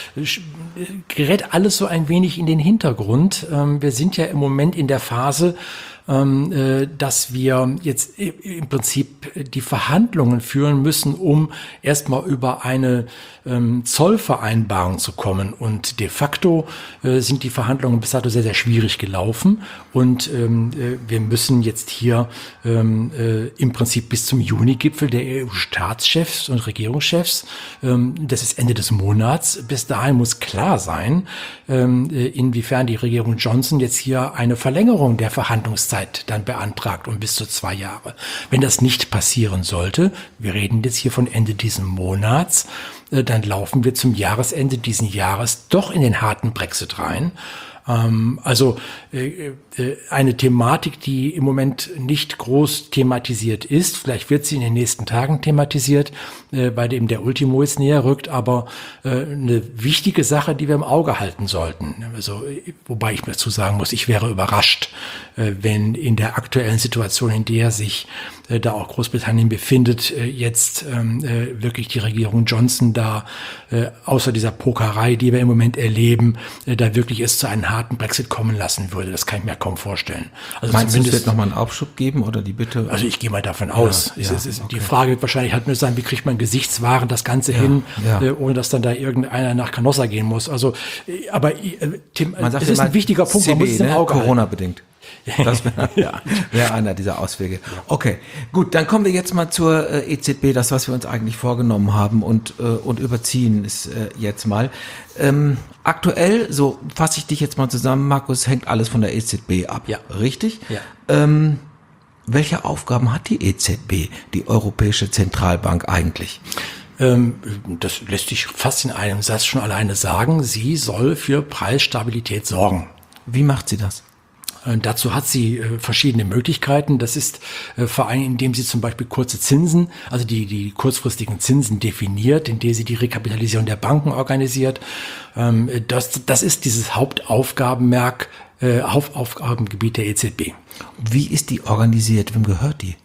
gerät alles so ein wenig in den Hintergrund. Ähm, wir sind ja im Moment in der Phase, ähm, äh, dass wir jetzt im Prinzip die Verhandlungen führen müssen, um erstmal über eine ähm, Zollvereinbarung zu kommen. Und de facto äh, sind die Verhandlungen bis dato sehr, sehr schwierig gelaufen. Und ähm, äh, wir müssen jetzt hier ähm, äh, im Prinzip bis zum Juni-Gipfel der E U-Staatschefs und Regierungschefs, ähm, das ist Ende des Monats, bis dahin muss klar sein, ähm, äh, inwiefern die Regierung Johnson jetzt hier eine Verlängerung der Verhandlungszeit dann beantragt um bis zu zwei Jahre. Wenn das nicht passieren sollte, wir reden jetzt hier von Ende diesen Monats, äh, dann laufen wir zum Jahresende diesen Jahres doch in den harten Brexit rein. Ähm, also äh, äh, eine Thematik, die im Moment nicht groß thematisiert ist. Vielleicht wird sie in den nächsten Tagen thematisiert, äh, weil eben der Ultimo jetzt näher rückt, aber äh, eine wichtige Sache, die wir im Auge halten sollten. Also, wobei ich dazu sagen muss, ich wäre überrascht, äh, wenn in der aktuellen Situation, in der sich äh, da auch Großbritannien befindet, äh, jetzt ähm, äh, wirklich die Regierung Johnson da, äh, außer dieser Pokerei, die wir im Moment erleben, äh, da wirklich es zu einem harten Brexit kommen lassen würde. Das kann ich mir kaum vorstellen. Also meinst du, es wird nochmal einen Aufschub geben oder die Bitte? Also ich gehe mal davon aus. Ja, es ja, ist, es, okay. Die Frage wird wahrscheinlich halt nur sein, wie kriegt man gesichtswahren das Ganze ja, hin, ja. Äh, ohne dass dann da irgendeiner nach Canossa gehen muss. Also, äh, aber äh, Tim, man sagt es ist ein wichtiger Punkt, C B, man muss es im ne? Auge halten. Corona-bedingt. Das wäre ja. wär einer dieser Auswege. Okay, gut, dann kommen wir jetzt mal zur äh, E Z B, das, was wir uns eigentlich vorgenommen haben und, äh, und überziehen ist äh, jetzt mal. Ähm, aktuell, so fasse ich dich jetzt mal zusammen, Markus, hängt alles von der E Z B ab, ja. Richtig? Ja. Ähm, welche Aufgaben hat die E Z B, die Europäische Zentralbank, eigentlich? Ähm, das lässt sich fast in einem Satz schon alleine sagen. Sie soll für Preisstabilität sorgen. Wie macht sie das? Und dazu hat sie äh, verschiedene Möglichkeiten. Das ist äh, vor allem, indem sie zum Beispiel kurze Zinsen, also die, die kurzfristigen Zinsen definiert, indem sie die Rekapitalisierung der Banken organisiert. Ähm, das, das ist dieses Hauptaufgabenmerk, äh, Hauptaufgabengebiet der E Z B. Wie ist die organisiert? Wem gehört die?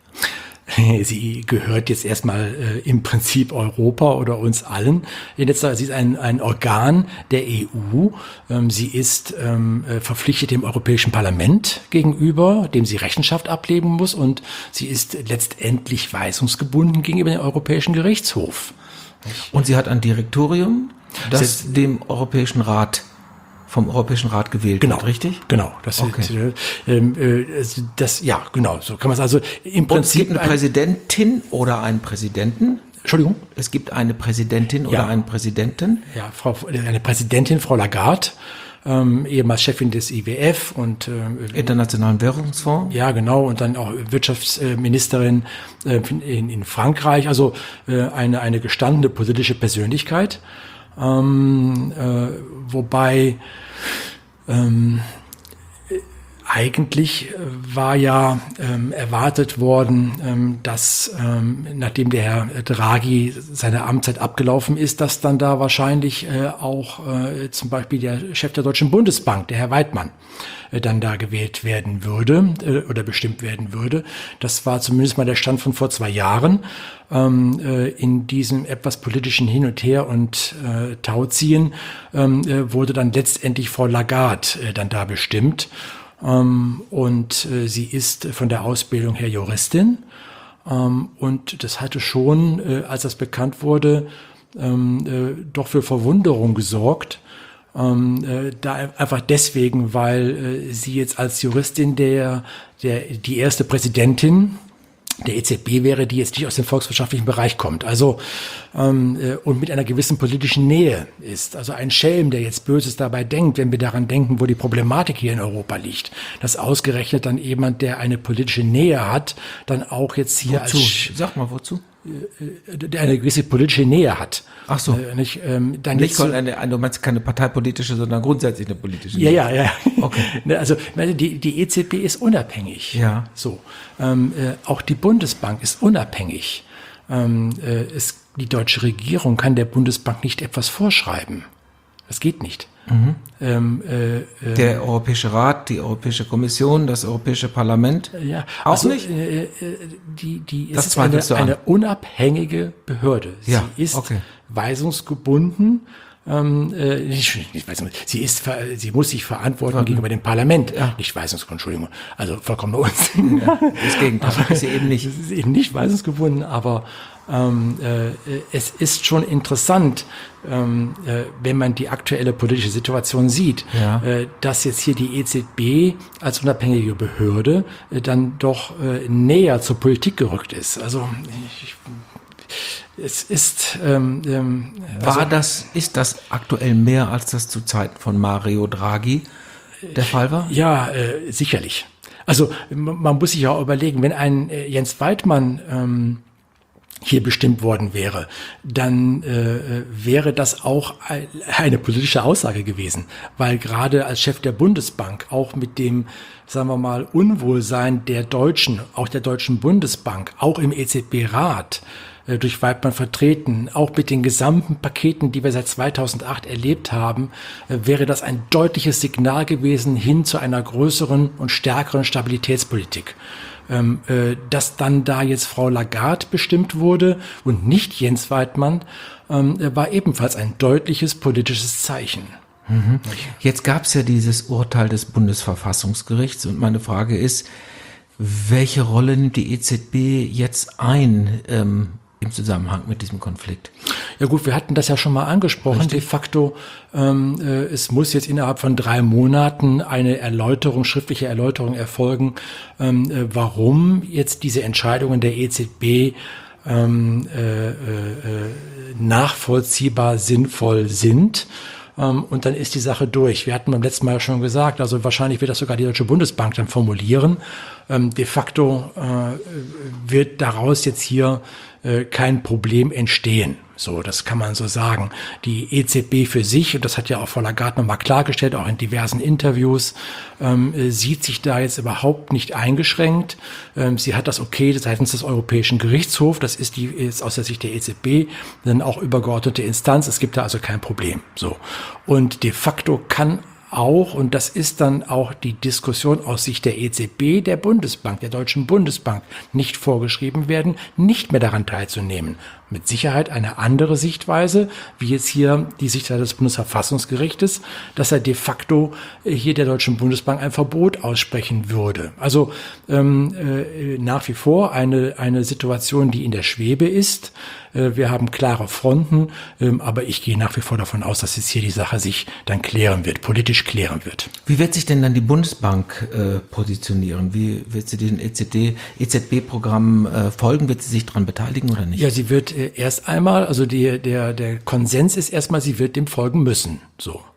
Sie gehört jetzt erstmal äh, im Prinzip Europa oder uns allen. In letzter Zeit, sie ist ein, ein Organ der E U. Ähm, sie ist ähm, verpflichtet dem Europäischen Parlament gegenüber, dem sie Rechenschaft ablegen muss. Und sie ist letztendlich weisungsgebunden gegenüber dem Europäischen Gerichtshof. Und sie hat ein Direktorium, das sie, dem Europäischen Rat vom Europäischen Rat gewählt genau, wird, richtig? Genau, das, okay. äh, äh, das, ja, genau, so kann man es also im Prinzip. Und es gibt eine ein, Präsidentin oder einen Präsidenten. Entschuldigung? Es gibt eine Präsidentin oder ja. einen Präsidenten. Ja, Frau, eine Präsidentin, Frau Lagarde. ähm, ehemals Chefin des I W F und äh, Internationalen Währungsfonds. Ja, genau, und dann auch Wirtschaftsministerin äh, in, in Frankreich, also äh, eine, eine gestandene politische Persönlichkeit, ähm, äh, wobei ähm, Eigentlich war ja ähm, erwartet worden, ähm, dass ähm, nachdem der Herr Draghi seine Amtszeit abgelaufen ist, dass dann da wahrscheinlich äh, auch äh, zum Beispiel der Chef der Deutschen Bundesbank, der Herr Weidmann, äh, dann da gewählt werden würde äh, oder bestimmt werden würde. Das war zumindest mal der Stand von vor zwei Jahren. Ähm, äh, in diesem etwas politischen Hin und Her und äh, Tauziehen ähm, äh, wurde dann letztendlich Frau Lagarde äh, dann da bestimmt. Ähm, und äh, sie ist von der Ausbildung her Juristin. Ähm, und das hatte schon, äh, als das bekannt wurde, ähm, äh, doch für Verwunderung gesorgt. Ähm, äh, da einfach deswegen, weil äh, sie jetzt als Juristin der, der, die erste Präsidentin der E Z B wäre, die jetzt nicht aus dem volkswirtschaftlichen Bereich kommt. Also ähm, äh, und mit einer gewissen politischen Nähe ist. Also ein Schelm, der jetzt Böses dabei denkt, wenn wir daran denken, wo die Problematik hier in Europa liegt. Dass ausgerechnet dann jemand, der eine politische Nähe hat, dann auch jetzt hier wozu? als... Sag mal, wozu? Der eine gewisse politische Nähe hat. Ach so. Äh, nicht, ähm, dann Nicht jetzt, eine, eine, du meinst keine parteipolitische, sondern grundsätzlich eine politische. Ja, ja, ja. Okay. Ne, also ich meine, die, die E Z B ist unabhängig. Ja. So. Ähm, äh, auch die Bundesbank ist unabhängig. Ähm, äh, es, die deutsche Regierung kann der Bundesbank nicht etwas vorschreiben. Das geht nicht. Mhm. Ähm, äh, äh, Der Europäische Rat, die Europäische Kommission, das Europäische Parlament. Ja, auch also, nicht. Äh, äh, die, die Das es ist zweifelst du eine, an. eine unabhängige Behörde. Sie Ja, ist okay. weisungsgebunden. Ähm, äh, nicht, nicht weisungsgebunden. Sie ist, ver- sie muss sich verantworten Mhm. gegenüber dem Parlament. Ja. Nicht weisungsgebunden, Entschuldigung. Also vollkommen Unsinn. Ja, das Gegenteil ist sie eben nicht. Es ist eben nicht weisungsgebunden, aber ähm, äh, es ist schon interessant, ähm, äh, wenn man die aktuelle politische Situation sieht, Ja. äh, dass jetzt hier die E Z B als unabhängige Behörde äh, dann doch äh, näher zur Politik gerückt ist. Also ich, es ist ähm, ähm, War also, das, ist das aktuell mehr, als das zu Zeiten von Mario Draghi der Fall war? ja äh, sicherlich. Also man man muss sich ja auch überlegen, wenn ein äh, Jens Weidmann ähm, hier bestimmt worden wäre, dann äh, wäre das auch ein, eine politische Aussage gewesen, weil gerade als Chef der Bundesbank auch mit dem, sagen wir mal, Unwohlsein der Deutschen, auch der Deutschen Bundesbank, auch im E Z B-Rat äh, durch Weidmann vertreten, auch mit den gesamten Paketen, die wir seit zweitausendacht erlebt haben, äh, wäre das ein deutliches Signal gewesen hin zu einer größeren und stärkeren Stabilitätspolitik. Ähm, äh, dass dann da jetzt Frau Lagarde bestimmt wurde und nicht Jens Weidmann, ähm, war ebenfalls ein deutliches politisches Zeichen. Mhm. Jetzt gab es ja dieses Urteil des Bundesverfassungsgerichts und meine Frage ist, welche Rolle nimmt die E Z B jetzt ein ähm, im Zusammenhang mit diesem Konflikt? Ja gut, wir hatten das ja schon mal angesprochen. Richtig. De facto, ähm, äh, es muss jetzt innerhalb von drei Monaten eine Erläuterung, schriftliche Erläuterung erfolgen, ähm, äh, warum jetzt diese Entscheidungen der E Z B ähm, äh, äh, nachvollziehbar sinnvoll sind. Um, und dann ist die Sache durch. Wir hatten beim letzten Mal ja schon gesagt, also wahrscheinlich wird das sogar die Deutsche Bundesbank dann formulieren. Ähm, de facto äh, wird daraus jetzt hier äh, kein Problem entstehen. So, das kann man so sagen. Die E Z B für sich, und das hat ja auch Frau Lagarde nochmal klargestellt, auch in diversen Interviews, ähm, äh, sieht sich da jetzt überhaupt nicht eingeschränkt. Ähm, sie hat das okay seitens des Europäischen Gerichtshofs, das ist die ist aus der Sicht der E Z B dann auch übergeordnete Instanz. Es gibt da also kein Problem. So. Und de facto kann auch, und das ist dann auch die Diskussion aus Sicht der E Z B, der Bundesbank, der Deutschen Bundesbank, nicht vorgeschrieben werden, nicht mehr daran teilzunehmen. Mit Sicherheit eine andere Sichtweise, wie jetzt hier die Sichtweise des Bundesverfassungsgerichtes, dass er de facto hier der Deutschen Bundesbank ein Verbot aussprechen würde. Also ähm, äh, nach wie vor eine, eine Situation, die in der Schwebe ist. Äh, wir haben klare Fronten, ähm, aber ich gehe nach wie vor davon aus, dass jetzt hier die Sache sich dann klären wird, politisch klären wird. Wie wird sich denn dann die Bundesbank äh, positionieren? Wie wird sie den E Z B-Programm äh, folgen? Wird sie sich daran beteiligen oder nicht? Ja, sie wird äh, erst einmal, also die, der, der Konsens ist erstmal, sie wird dem folgen müssen. So.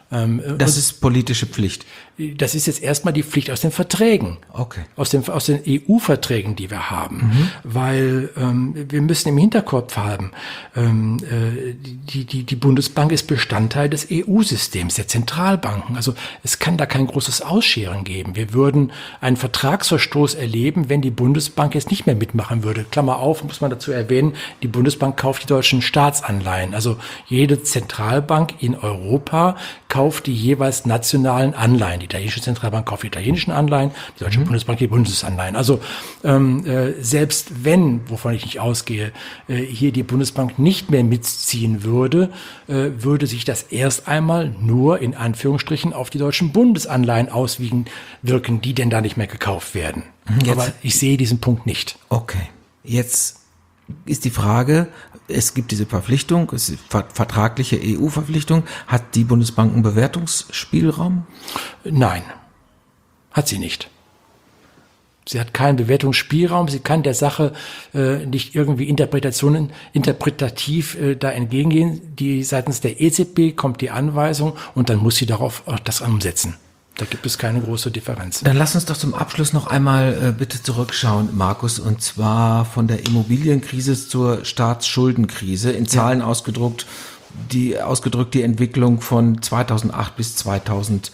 Ähm, das ist politische Pflicht. Das ist jetzt erstmal die Pflicht aus den Verträgen. Okay. Aus den, aus den E U-Verträgen, die wir haben. Mhm. Weil ähm, wir müssen im Hinterkopf haben, ähm, äh, die, die, die Bundesbank ist Bestandteil des E U-Systems, der Zentralbanken. Also es kann da kein großes Ausscheren geben. Wir würden einen Vertragsverstoß erleben, wenn die Bundesbank jetzt nicht mehr mitmachen würde. Klammer auf, muss man dazu erwähnen, die Bundesbank kauft die deutschen Staatsanleihen. Also jede Zentralbank in Europa kauft die jeweils nationalen Anleihen. Die italienische Zentralbank kauft die italienischen Anleihen, die deutsche mhm. Bundesbank die Bundesanleihen. Also ähm, äh, selbst wenn, wovon ich nicht ausgehe, äh, hier die Bundesbank nicht mehr mitziehen würde, äh, würde sich das erst einmal nur in Anführungsstrichen auf die deutschen Bundesanleihen auswirken, wirken, die denn da nicht mehr gekauft werden. Jetzt, aber ich sehe diesen Punkt nicht. Okay, jetzt ist die Frage, es gibt diese Verpflichtung, es ist vertragliche E U-Verpflichtung. Hat die Bundesbank einen Bewertungsspielraum? Nein, hat sie nicht. Sie hat keinen Bewertungsspielraum. Sie kann der Sache äh, nicht irgendwie Interpretationen, interpretativ äh, da entgegengehen. Die seitens der E Z B kommt die Anweisung und dann muss sie darauf auch das umsetzen. Da gibt es keine große Differenz. Dann lass uns doch zum Abschluss noch einmal äh, bitte zurückschauen, Markus, und zwar von der Immobilienkrise zur Staatsschuldenkrise. In Zahlen ja. ausgedrückt, die, ausgedrückt die Entwicklung von zweitausendacht bis zweitausendzwölf.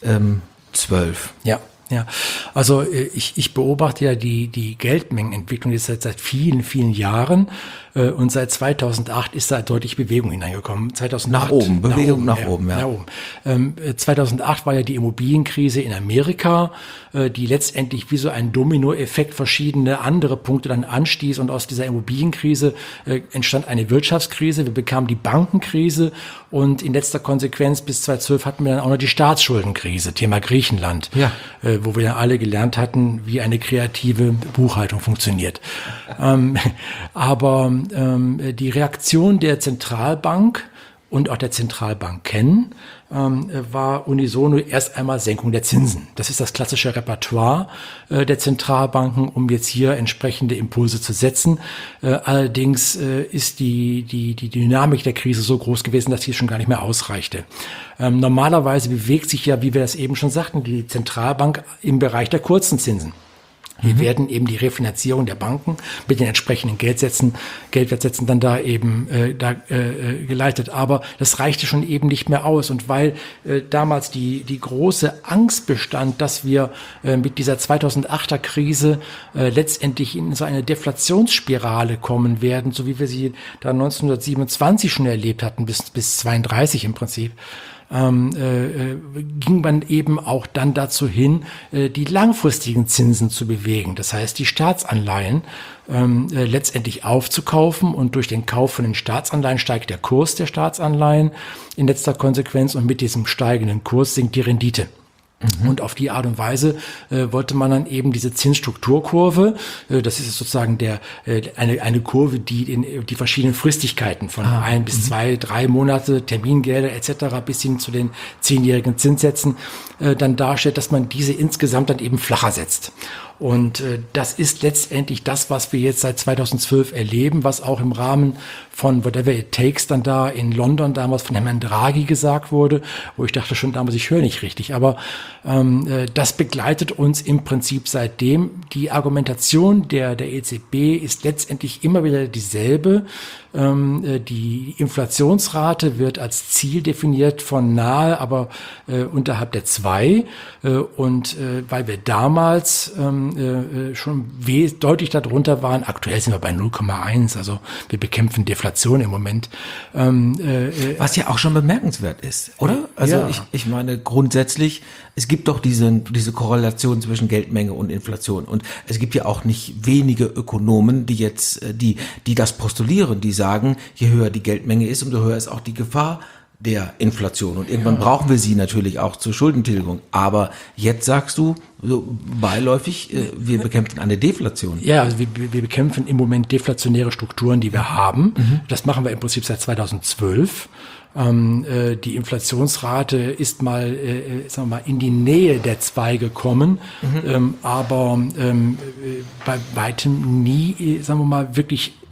Ja. Ja, also ich, ich beobachte ja die, die Geldmengenentwicklung jetzt seit, seit vielen, vielen Jahren äh, und seit zweitausendacht ist da deutlich Bewegung hineingekommen. zweitausendacht, nach oben, Bewegung nach nach oben, oben, ja. Nach oben. Ähm, zweitausendacht war ja die Immobilienkrise in Amerika, äh, die letztendlich wie so ein Dominoeffekt verschiedene andere Punkte dann anstieß und aus dieser Immobilienkrise äh, entstand eine Wirtschaftskrise. Wir bekamen die Bankenkrise und in letzter Konsequenz bis zweitausendzwölf hatten wir dann auch noch die Staatsschuldenkrise, Thema Griechenland. Ja. Äh, wo wir ja alle gelernt hatten, wie eine kreative Buchhaltung funktioniert. ähm, aber ähm, die Reaktion der Zentralbank und auch der Zentralbanken ähm, war unisono erst einmal Senkung der Zinsen. Das ist das klassische Repertoire äh, der Zentralbanken, um jetzt hier entsprechende Impulse zu setzen. Äh, allerdings äh, ist die, die, die Dynamik der Krise so groß gewesen, dass sie schon gar nicht mehr ausreichte. Ähm, normalerweise bewegt sich ja, wie wir das eben schon sagten, die Zentralbank im Bereich der kurzen Zinsen. Hier mhm. werden eben die Refinanzierung der Banken mit den entsprechenden Geldsätzen, Geldwertsätzen dann da eben äh, da äh, geleitet. Aber das reichte schon eben nicht mehr aus. Und weil äh, damals die die große Angst bestand, dass wir äh, mit dieser zweitausendachter Krise äh, letztendlich in so eine Deflationsspirale kommen werden, so wie wir sie da neunzehnhundertsiebenundzwanzig schon erlebt hatten, bis bis zweiunddreißig im Prinzip. Ähm, äh, ging man eben auch dann dazu hin, äh, die langfristigen Zinsen zu bewegen. Das heißt, die Staatsanleihen ähm, äh, letztendlich aufzukaufen und durch den Kauf von den Staatsanleihen steigt der Kurs der Staatsanleihen in letzter Konsequenz und mit diesem steigenden Kurs sinkt die Rendite. Mhm. Und auf die Art und Weise äh, wollte man dann eben diese Zinsstrukturkurve, äh, das ist sozusagen der äh, eine eine Kurve, die in die verschiedenen Fristigkeiten von ah, ein bis mhm. zwei, drei Monate, Termingelder et cetera bis hin zu den zehnjährigen Zinssätzen äh, dann darstellt, dass man diese insgesamt dann eben flacher setzt. Und äh, das ist letztendlich das, was wir jetzt seit zweitausendzwölf erleben, was auch im Rahmen von Whatever It Takes dann da in London damals von Herrn Draghi gesagt wurde, wo ich dachte schon damals, ich höre nicht richtig. Aber ähm, äh, das begleitet uns im Prinzip seitdem. Die Argumentation der, der E Z B ist letztendlich immer wieder dieselbe. Ähm, äh, die Inflationsrate wird als Ziel definiert von nahe, aber äh, unterhalb der zwei. Äh, und äh, weil wir damals ähm, äh, schon we- deutlich darunter waren, aktuell sind wir bei null Komma eins, also wir bekämpfen Deflation im Moment. Ähm, äh, Was ja auch schon bemerkenswert ist, oder? Also ja. ich, ich meine grundsätzlich, es gibt doch diese, diese Korrelation zwischen Geldmenge und Inflation. Und es gibt ja auch nicht wenige Ökonomen, die jetzt, die, die das postulieren, die sagen, je höher die Geldmenge ist, umso höher ist auch die Gefahr der Inflation. Und irgendwann ja. brauchen wir sie natürlich auch zur Schuldentilgung. Aber jetzt sagst du, so beiläufig, äh, wir bekämpfen eine Deflation. Ja, also wir, wir bekämpfen im Moment deflationäre Strukturen, die wir haben. Mhm. Das machen wir im Prinzip seit zweitausendzwölf. Ähm, äh, die Inflationsrate ist mal, äh, sagen wir mal, in die Nähe der zwei gekommen, mhm. ähm, aber ähm, bei weitem nie, sagen wir mal, wirklich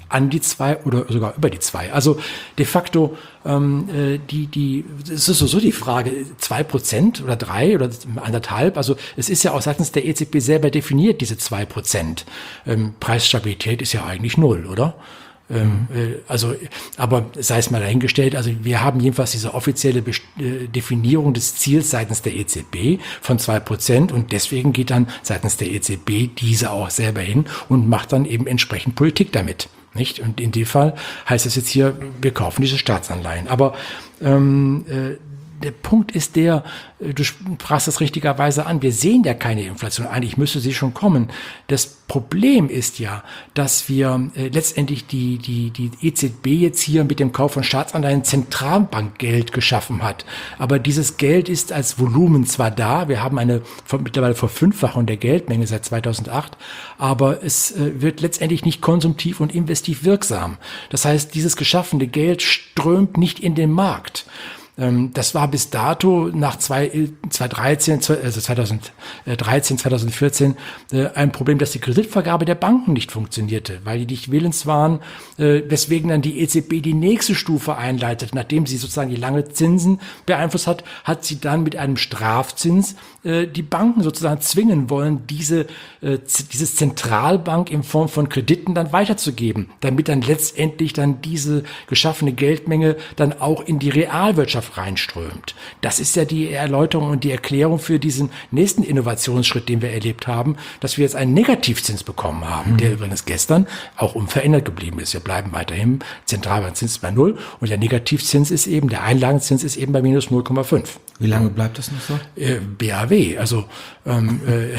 an die zwei oder sogar über die zwei. Also de facto ähm, die die es ist so die Frage zwei Prozent oder drei oder anderthalb. Also es ist ja auch seitens der E Z B selber definiert diese zwei Prozent. Ähm, Preisstabilität ist ja eigentlich null, oder? Ähm, äh, also, aber sei es mal dahingestellt, also wir haben jedenfalls diese offizielle Best- äh, Definierung des Ziels seitens der E Z B von zwei Prozent und deswegen geht dann seitens der E Z B diese auch selber hin und macht dann eben entsprechend Politik damit. Nicht? Und in dem Fall heißt es jetzt hier, wir kaufen diese Staatsanleihen. Aber ähm, äh, der Punkt ist der, du sprachst das richtigerweise an, wir sehen ja keine Inflation, eigentlich müsste sie schon kommen. Das Problem ist ja, dass wir äh, letztendlich die, die, die E Z B jetzt hier mit dem Kauf von Staatsanleihen Zentralbankgeld geschaffen hat. Aber dieses Geld ist als Volumen zwar da, wir haben eine von, mittlerweile Verfünffachung der Geldmenge seit zweitausendacht, aber es äh, wird letztendlich nicht konsumtiv und investiv wirksam. Das heißt, dieses geschaffene Geld strömt nicht in den Markt. Das war bis dato nach zweitausenddreizehn, also zweitausenddreizehn, zweitausendvierzehn ein Problem, dass die Kreditvergabe der Banken nicht funktionierte, weil die nicht willens waren, weswegen dann die E Z B die nächste Stufe einleitet. Nachdem sie sozusagen die lange Zinsen beeinflusst hat, hat sie dann mit einem Strafzins die Banken sozusagen zwingen wollen, diese, dieses Zentralbank in Form von Krediten dann weiterzugeben, damit dann letztendlich dann diese geschaffene Geldmenge dann auch in die Realwirtschaft reinströmt. Das ist ja die Erläuterung und die Erklärung für diesen nächsten Innovationsschritt, den wir erlebt haben, dass wir jetzt einen Negativzins bekommen haben, mhm. der übrigens gestern auch unverändert geblieben ist. Wir bleiben weiterhin Zentralbankzins bei null und der Negativzins ist eben, der Einlagenzins ist eben bei minus null Komma fünf. Wie lange bleibt das noch so? Äh, B A W, also ähm,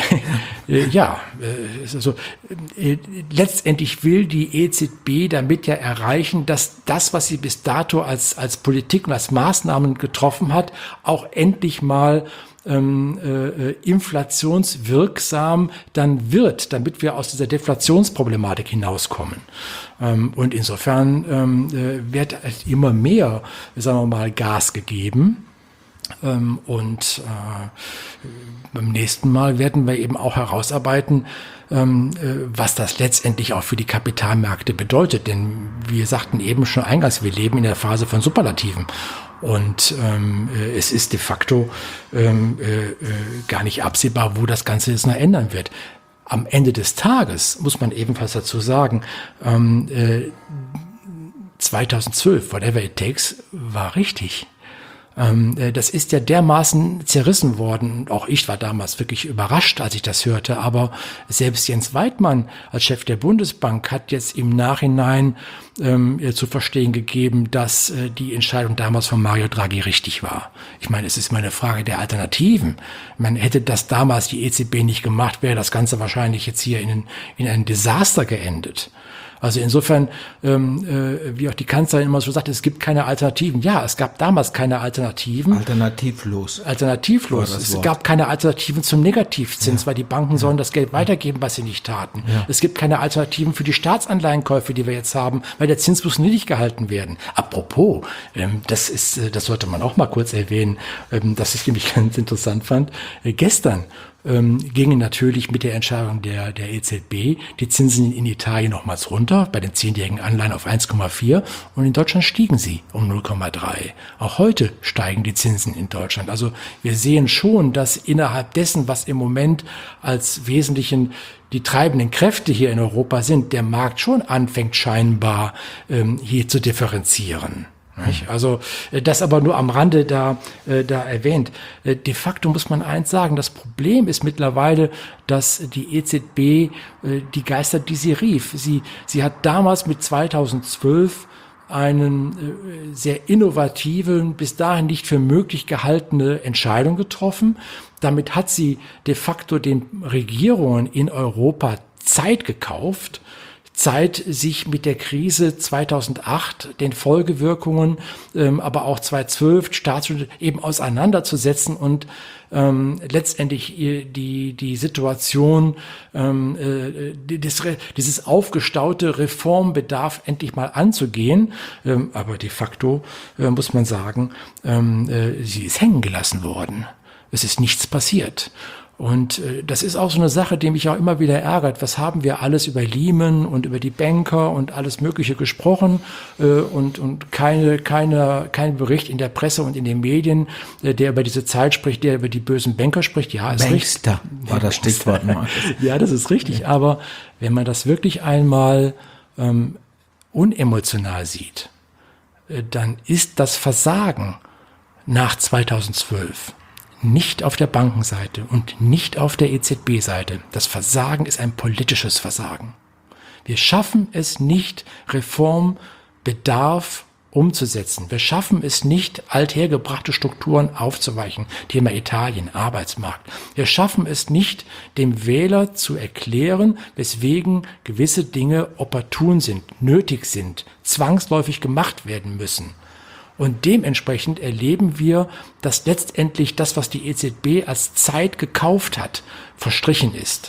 äh, äh, ja, äh, also äh, letztendlich will die E Z B damit ja erreichen, dass das, was sie bis dato als als Politik und als Maßnahmen getroffen hat, auch endlich mal ähm, äh, inflationswirksam dann wird, damit wir aus dieser Deflationsproblematik hinauskommen. Ähm, und insofern ähm, äh, wird immer mehr, sagen wir mal, Gas gegeben. Ähm, und äh, beim nächsten Mal werden wir eben auch herausarbeiten, ähm, äh, was das letztendlich auch für die Kapitalmärkte bedeutet. Denn wir sagten eben schon eingangs, wir leben in der Phase von Superlativen. Und ähm, äh, es ist de facto ähm, äh, äh, gar nicht absehbar, wo das Ganze jetzt noch ändern wird. Am Ende des Tages muss man ebenfalls dazu sagen, ähm, äh, zweitausendzwölf, whatever it takes, war richtig. Das ist ja dermaßen zerrissen worden. Und auch ich war damals wirklich überrascht, als ich das hörte. Aber selbst Jens Weidmann als Chef der Bundesbank hat jetzt im Nachhinein ähm, zu verstehen gegeben, dass äh, die Entscheidung damals von Mario Draghi richtig war. Ich meine, es ist immer eine Frage der Alternativen. Man hätte das damals die E Z B nicht gemacht, wäre das Ganze wahrscheinlich jetzt hier in, in ein Desaster geendet. Also insofern, ähm, äh, wie auch die Kanzlerin immer so sagt, es gibt keine Alternativen. Ja, es gab damals keine Alternativen. Alternativlos. Alternativlos. Es Wort. gab keine Alternativen zum Negativzins, ja. weil die Banken ja. sollen das Geld weitergeben, was sie nicht taten. Ja. Es gibt keine Alternativen für die Staatsanleihenkäufe, die wir jetzt haben, weil der Zins muss niedrig gehalten werden. Apropos, ähm, das ist, äh, das sollte man auch mal kurz erwähnen, ähm, das ich nämlich ganz interessant fand. Äh, gestern Ähm, gingen natürlich mit der Entscheidung der, der E Z B die Zinsen in Italien nochmals runter, bei den zehnjährigen Anleihen auf eins Komma vier und in Deutschland stiegen sie um null Komma drei. Auch heute steigen die Zinsen in Deutschland. Also wir sehen schon, dass innerhalb dessen, was im Moment als wesentlichen die treibenden Kräfte hier in Europa sind, der Markt schon anfängt scheinbar ähm, hier zu differenzieren. Also das aber nur am Rande da, äh, da erwähnt. Äh, de facto muss man eins sagen, das Problem ist mittlerweile, dass die E Z B äh, die Geister, die sie rief. Sie, sie hat damals mit zweitausendzwölf einen äh, sehr innovativen, bis dahin nicht für möglich gehaltene Entscheidung getroffen. Damit hat sie de facto den Regierungen in Europa Zeit gekauft, Zeit, sich mit der Krise zweitausendacht, den Folgewirkungen, ähm, aber auch zweitausendzwölf Staatsschulden eben auseinanderzusetzen und ähm, letztendlich die die Situation, ähm, äh, des, dieses aufgestaute Reformbedarf endlich mal anzugehen. Ähm, aber de facto äh, muss man sagen, ähm, äh, sie ist hängen gelassen worden. Es ist nichts passiert. Und äh, das ist auch so eine Sache, die mich auch immer wieder ärgert. Was haben wir alles über Lehman und über die Banker und alles Mögliche gesprochen äh, und, und keine, keine, kein Bericht in der Presse und in den Medien, äh, der über diese Zeit spricht, der über die bösen Banker spricht. Ja, ist Bankster richtig. war das Stichwort. Ja, das ist richtig. Aber wenn man das wirklich einmal ähm, unemotional sieht, äh, dann ist das Versagen nach zweitausendzwölf nicht auf der Bankenseite und nicht auf der E Z B-Seite. Das Versagen ist ein politisches Versagen. Wir schaffen es nicht, Reformbedarf umzusetzen. Wir schaffen es nicht, althergebrachte Strukturen aufzuweichen. Thema Italien, Arbeitsmarkt. Wir schaffen es nicht, dem Wähler zu erklären, weswegen gewisse Dinge opportun sind, nötig sind, zwangsläufig gemacht werden müssen. Und dementsprechend erleben wir, dass letztendlich das, was die E Z B als Zeit gekauft hat, verstrichen ist.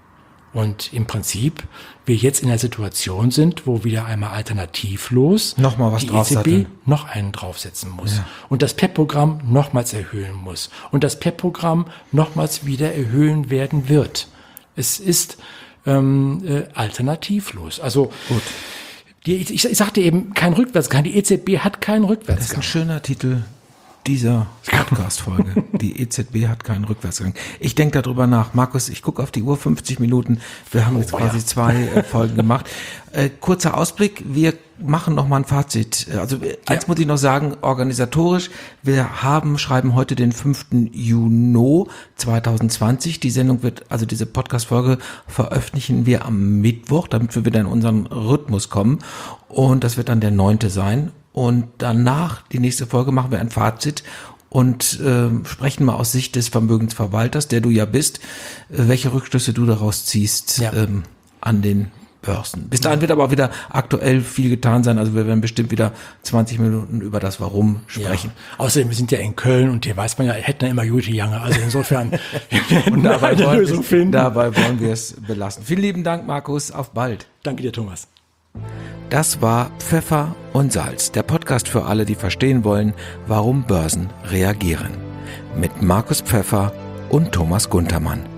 Und im Prinzip wir jetzt in der Situation sind, wo wieder einmal alternativlos Nochmal was die E Z B draufsatteln. noch einen draufsetzen muss. Ja. Und das P E P-Programm nochmals erhöhen muss. Und das P E P-Programm nochmals wieder erhöhen werden wird. Es ist ähm, äh, alternativlos. Also Gut. Die, ich, ich sagte eben, kein Rückwärtsgang. Die E Z B hat keinen Das ist Rückwärtsgang. ein schöner Titel dieser Podcast-Folge. Die E Z B hat keinen Rückwärtsgang. Ich denke darüber nach. Markus, ich gucke auf die Uhr, fünfzig Minuten. Wir haben jetzt Oh, quasi ja. zwei zwei äh, Folgen gemacht. Äh, kurzer Ausblick. Wir machen noch mal ein Fazit. Also äh, eins muss ich noch sagen, organisatorisch. Wir haben, schreiben heute den fünften Juni zweitausendzwanzig. Die Sendung wird, also diese Podcast-Folge veröffentlichen wir am Mittwoch, damit wir wieder in unseren Rhythmus kommen. Und das wird dann der neunte sein. Und danach, die nächste Folge, machen wir ein Fazit und äh, sprechen mal aus Sicht des Vermögensverwalters, der du ja bist, äh, welche Rückschlüsse du daraus ziehst Ja. ähm, an den Börsen. Bis dahin wird aber auch wieder aktuell viel getan sein. Also wir werden bestimmt wieder zwanzig Minuten über das Warum sprechen. Ja. Außerdem, wir sind ja in Köln und hier weiß man ja, hätten ja immer gute Jange. Also insofern, wir werden Und dabei eine wollen, Lösung wir, finden. dabei wollen wir es belassen. Vielen lieben Dank, Markus. Auf bald. Danke dir, Thomas. Das war Pfeffer und Salz, der Podcast für alle, die verstehen wollen, warum Börsen reagieren. Mit Markus Pfeffer und Thomas Guntermann.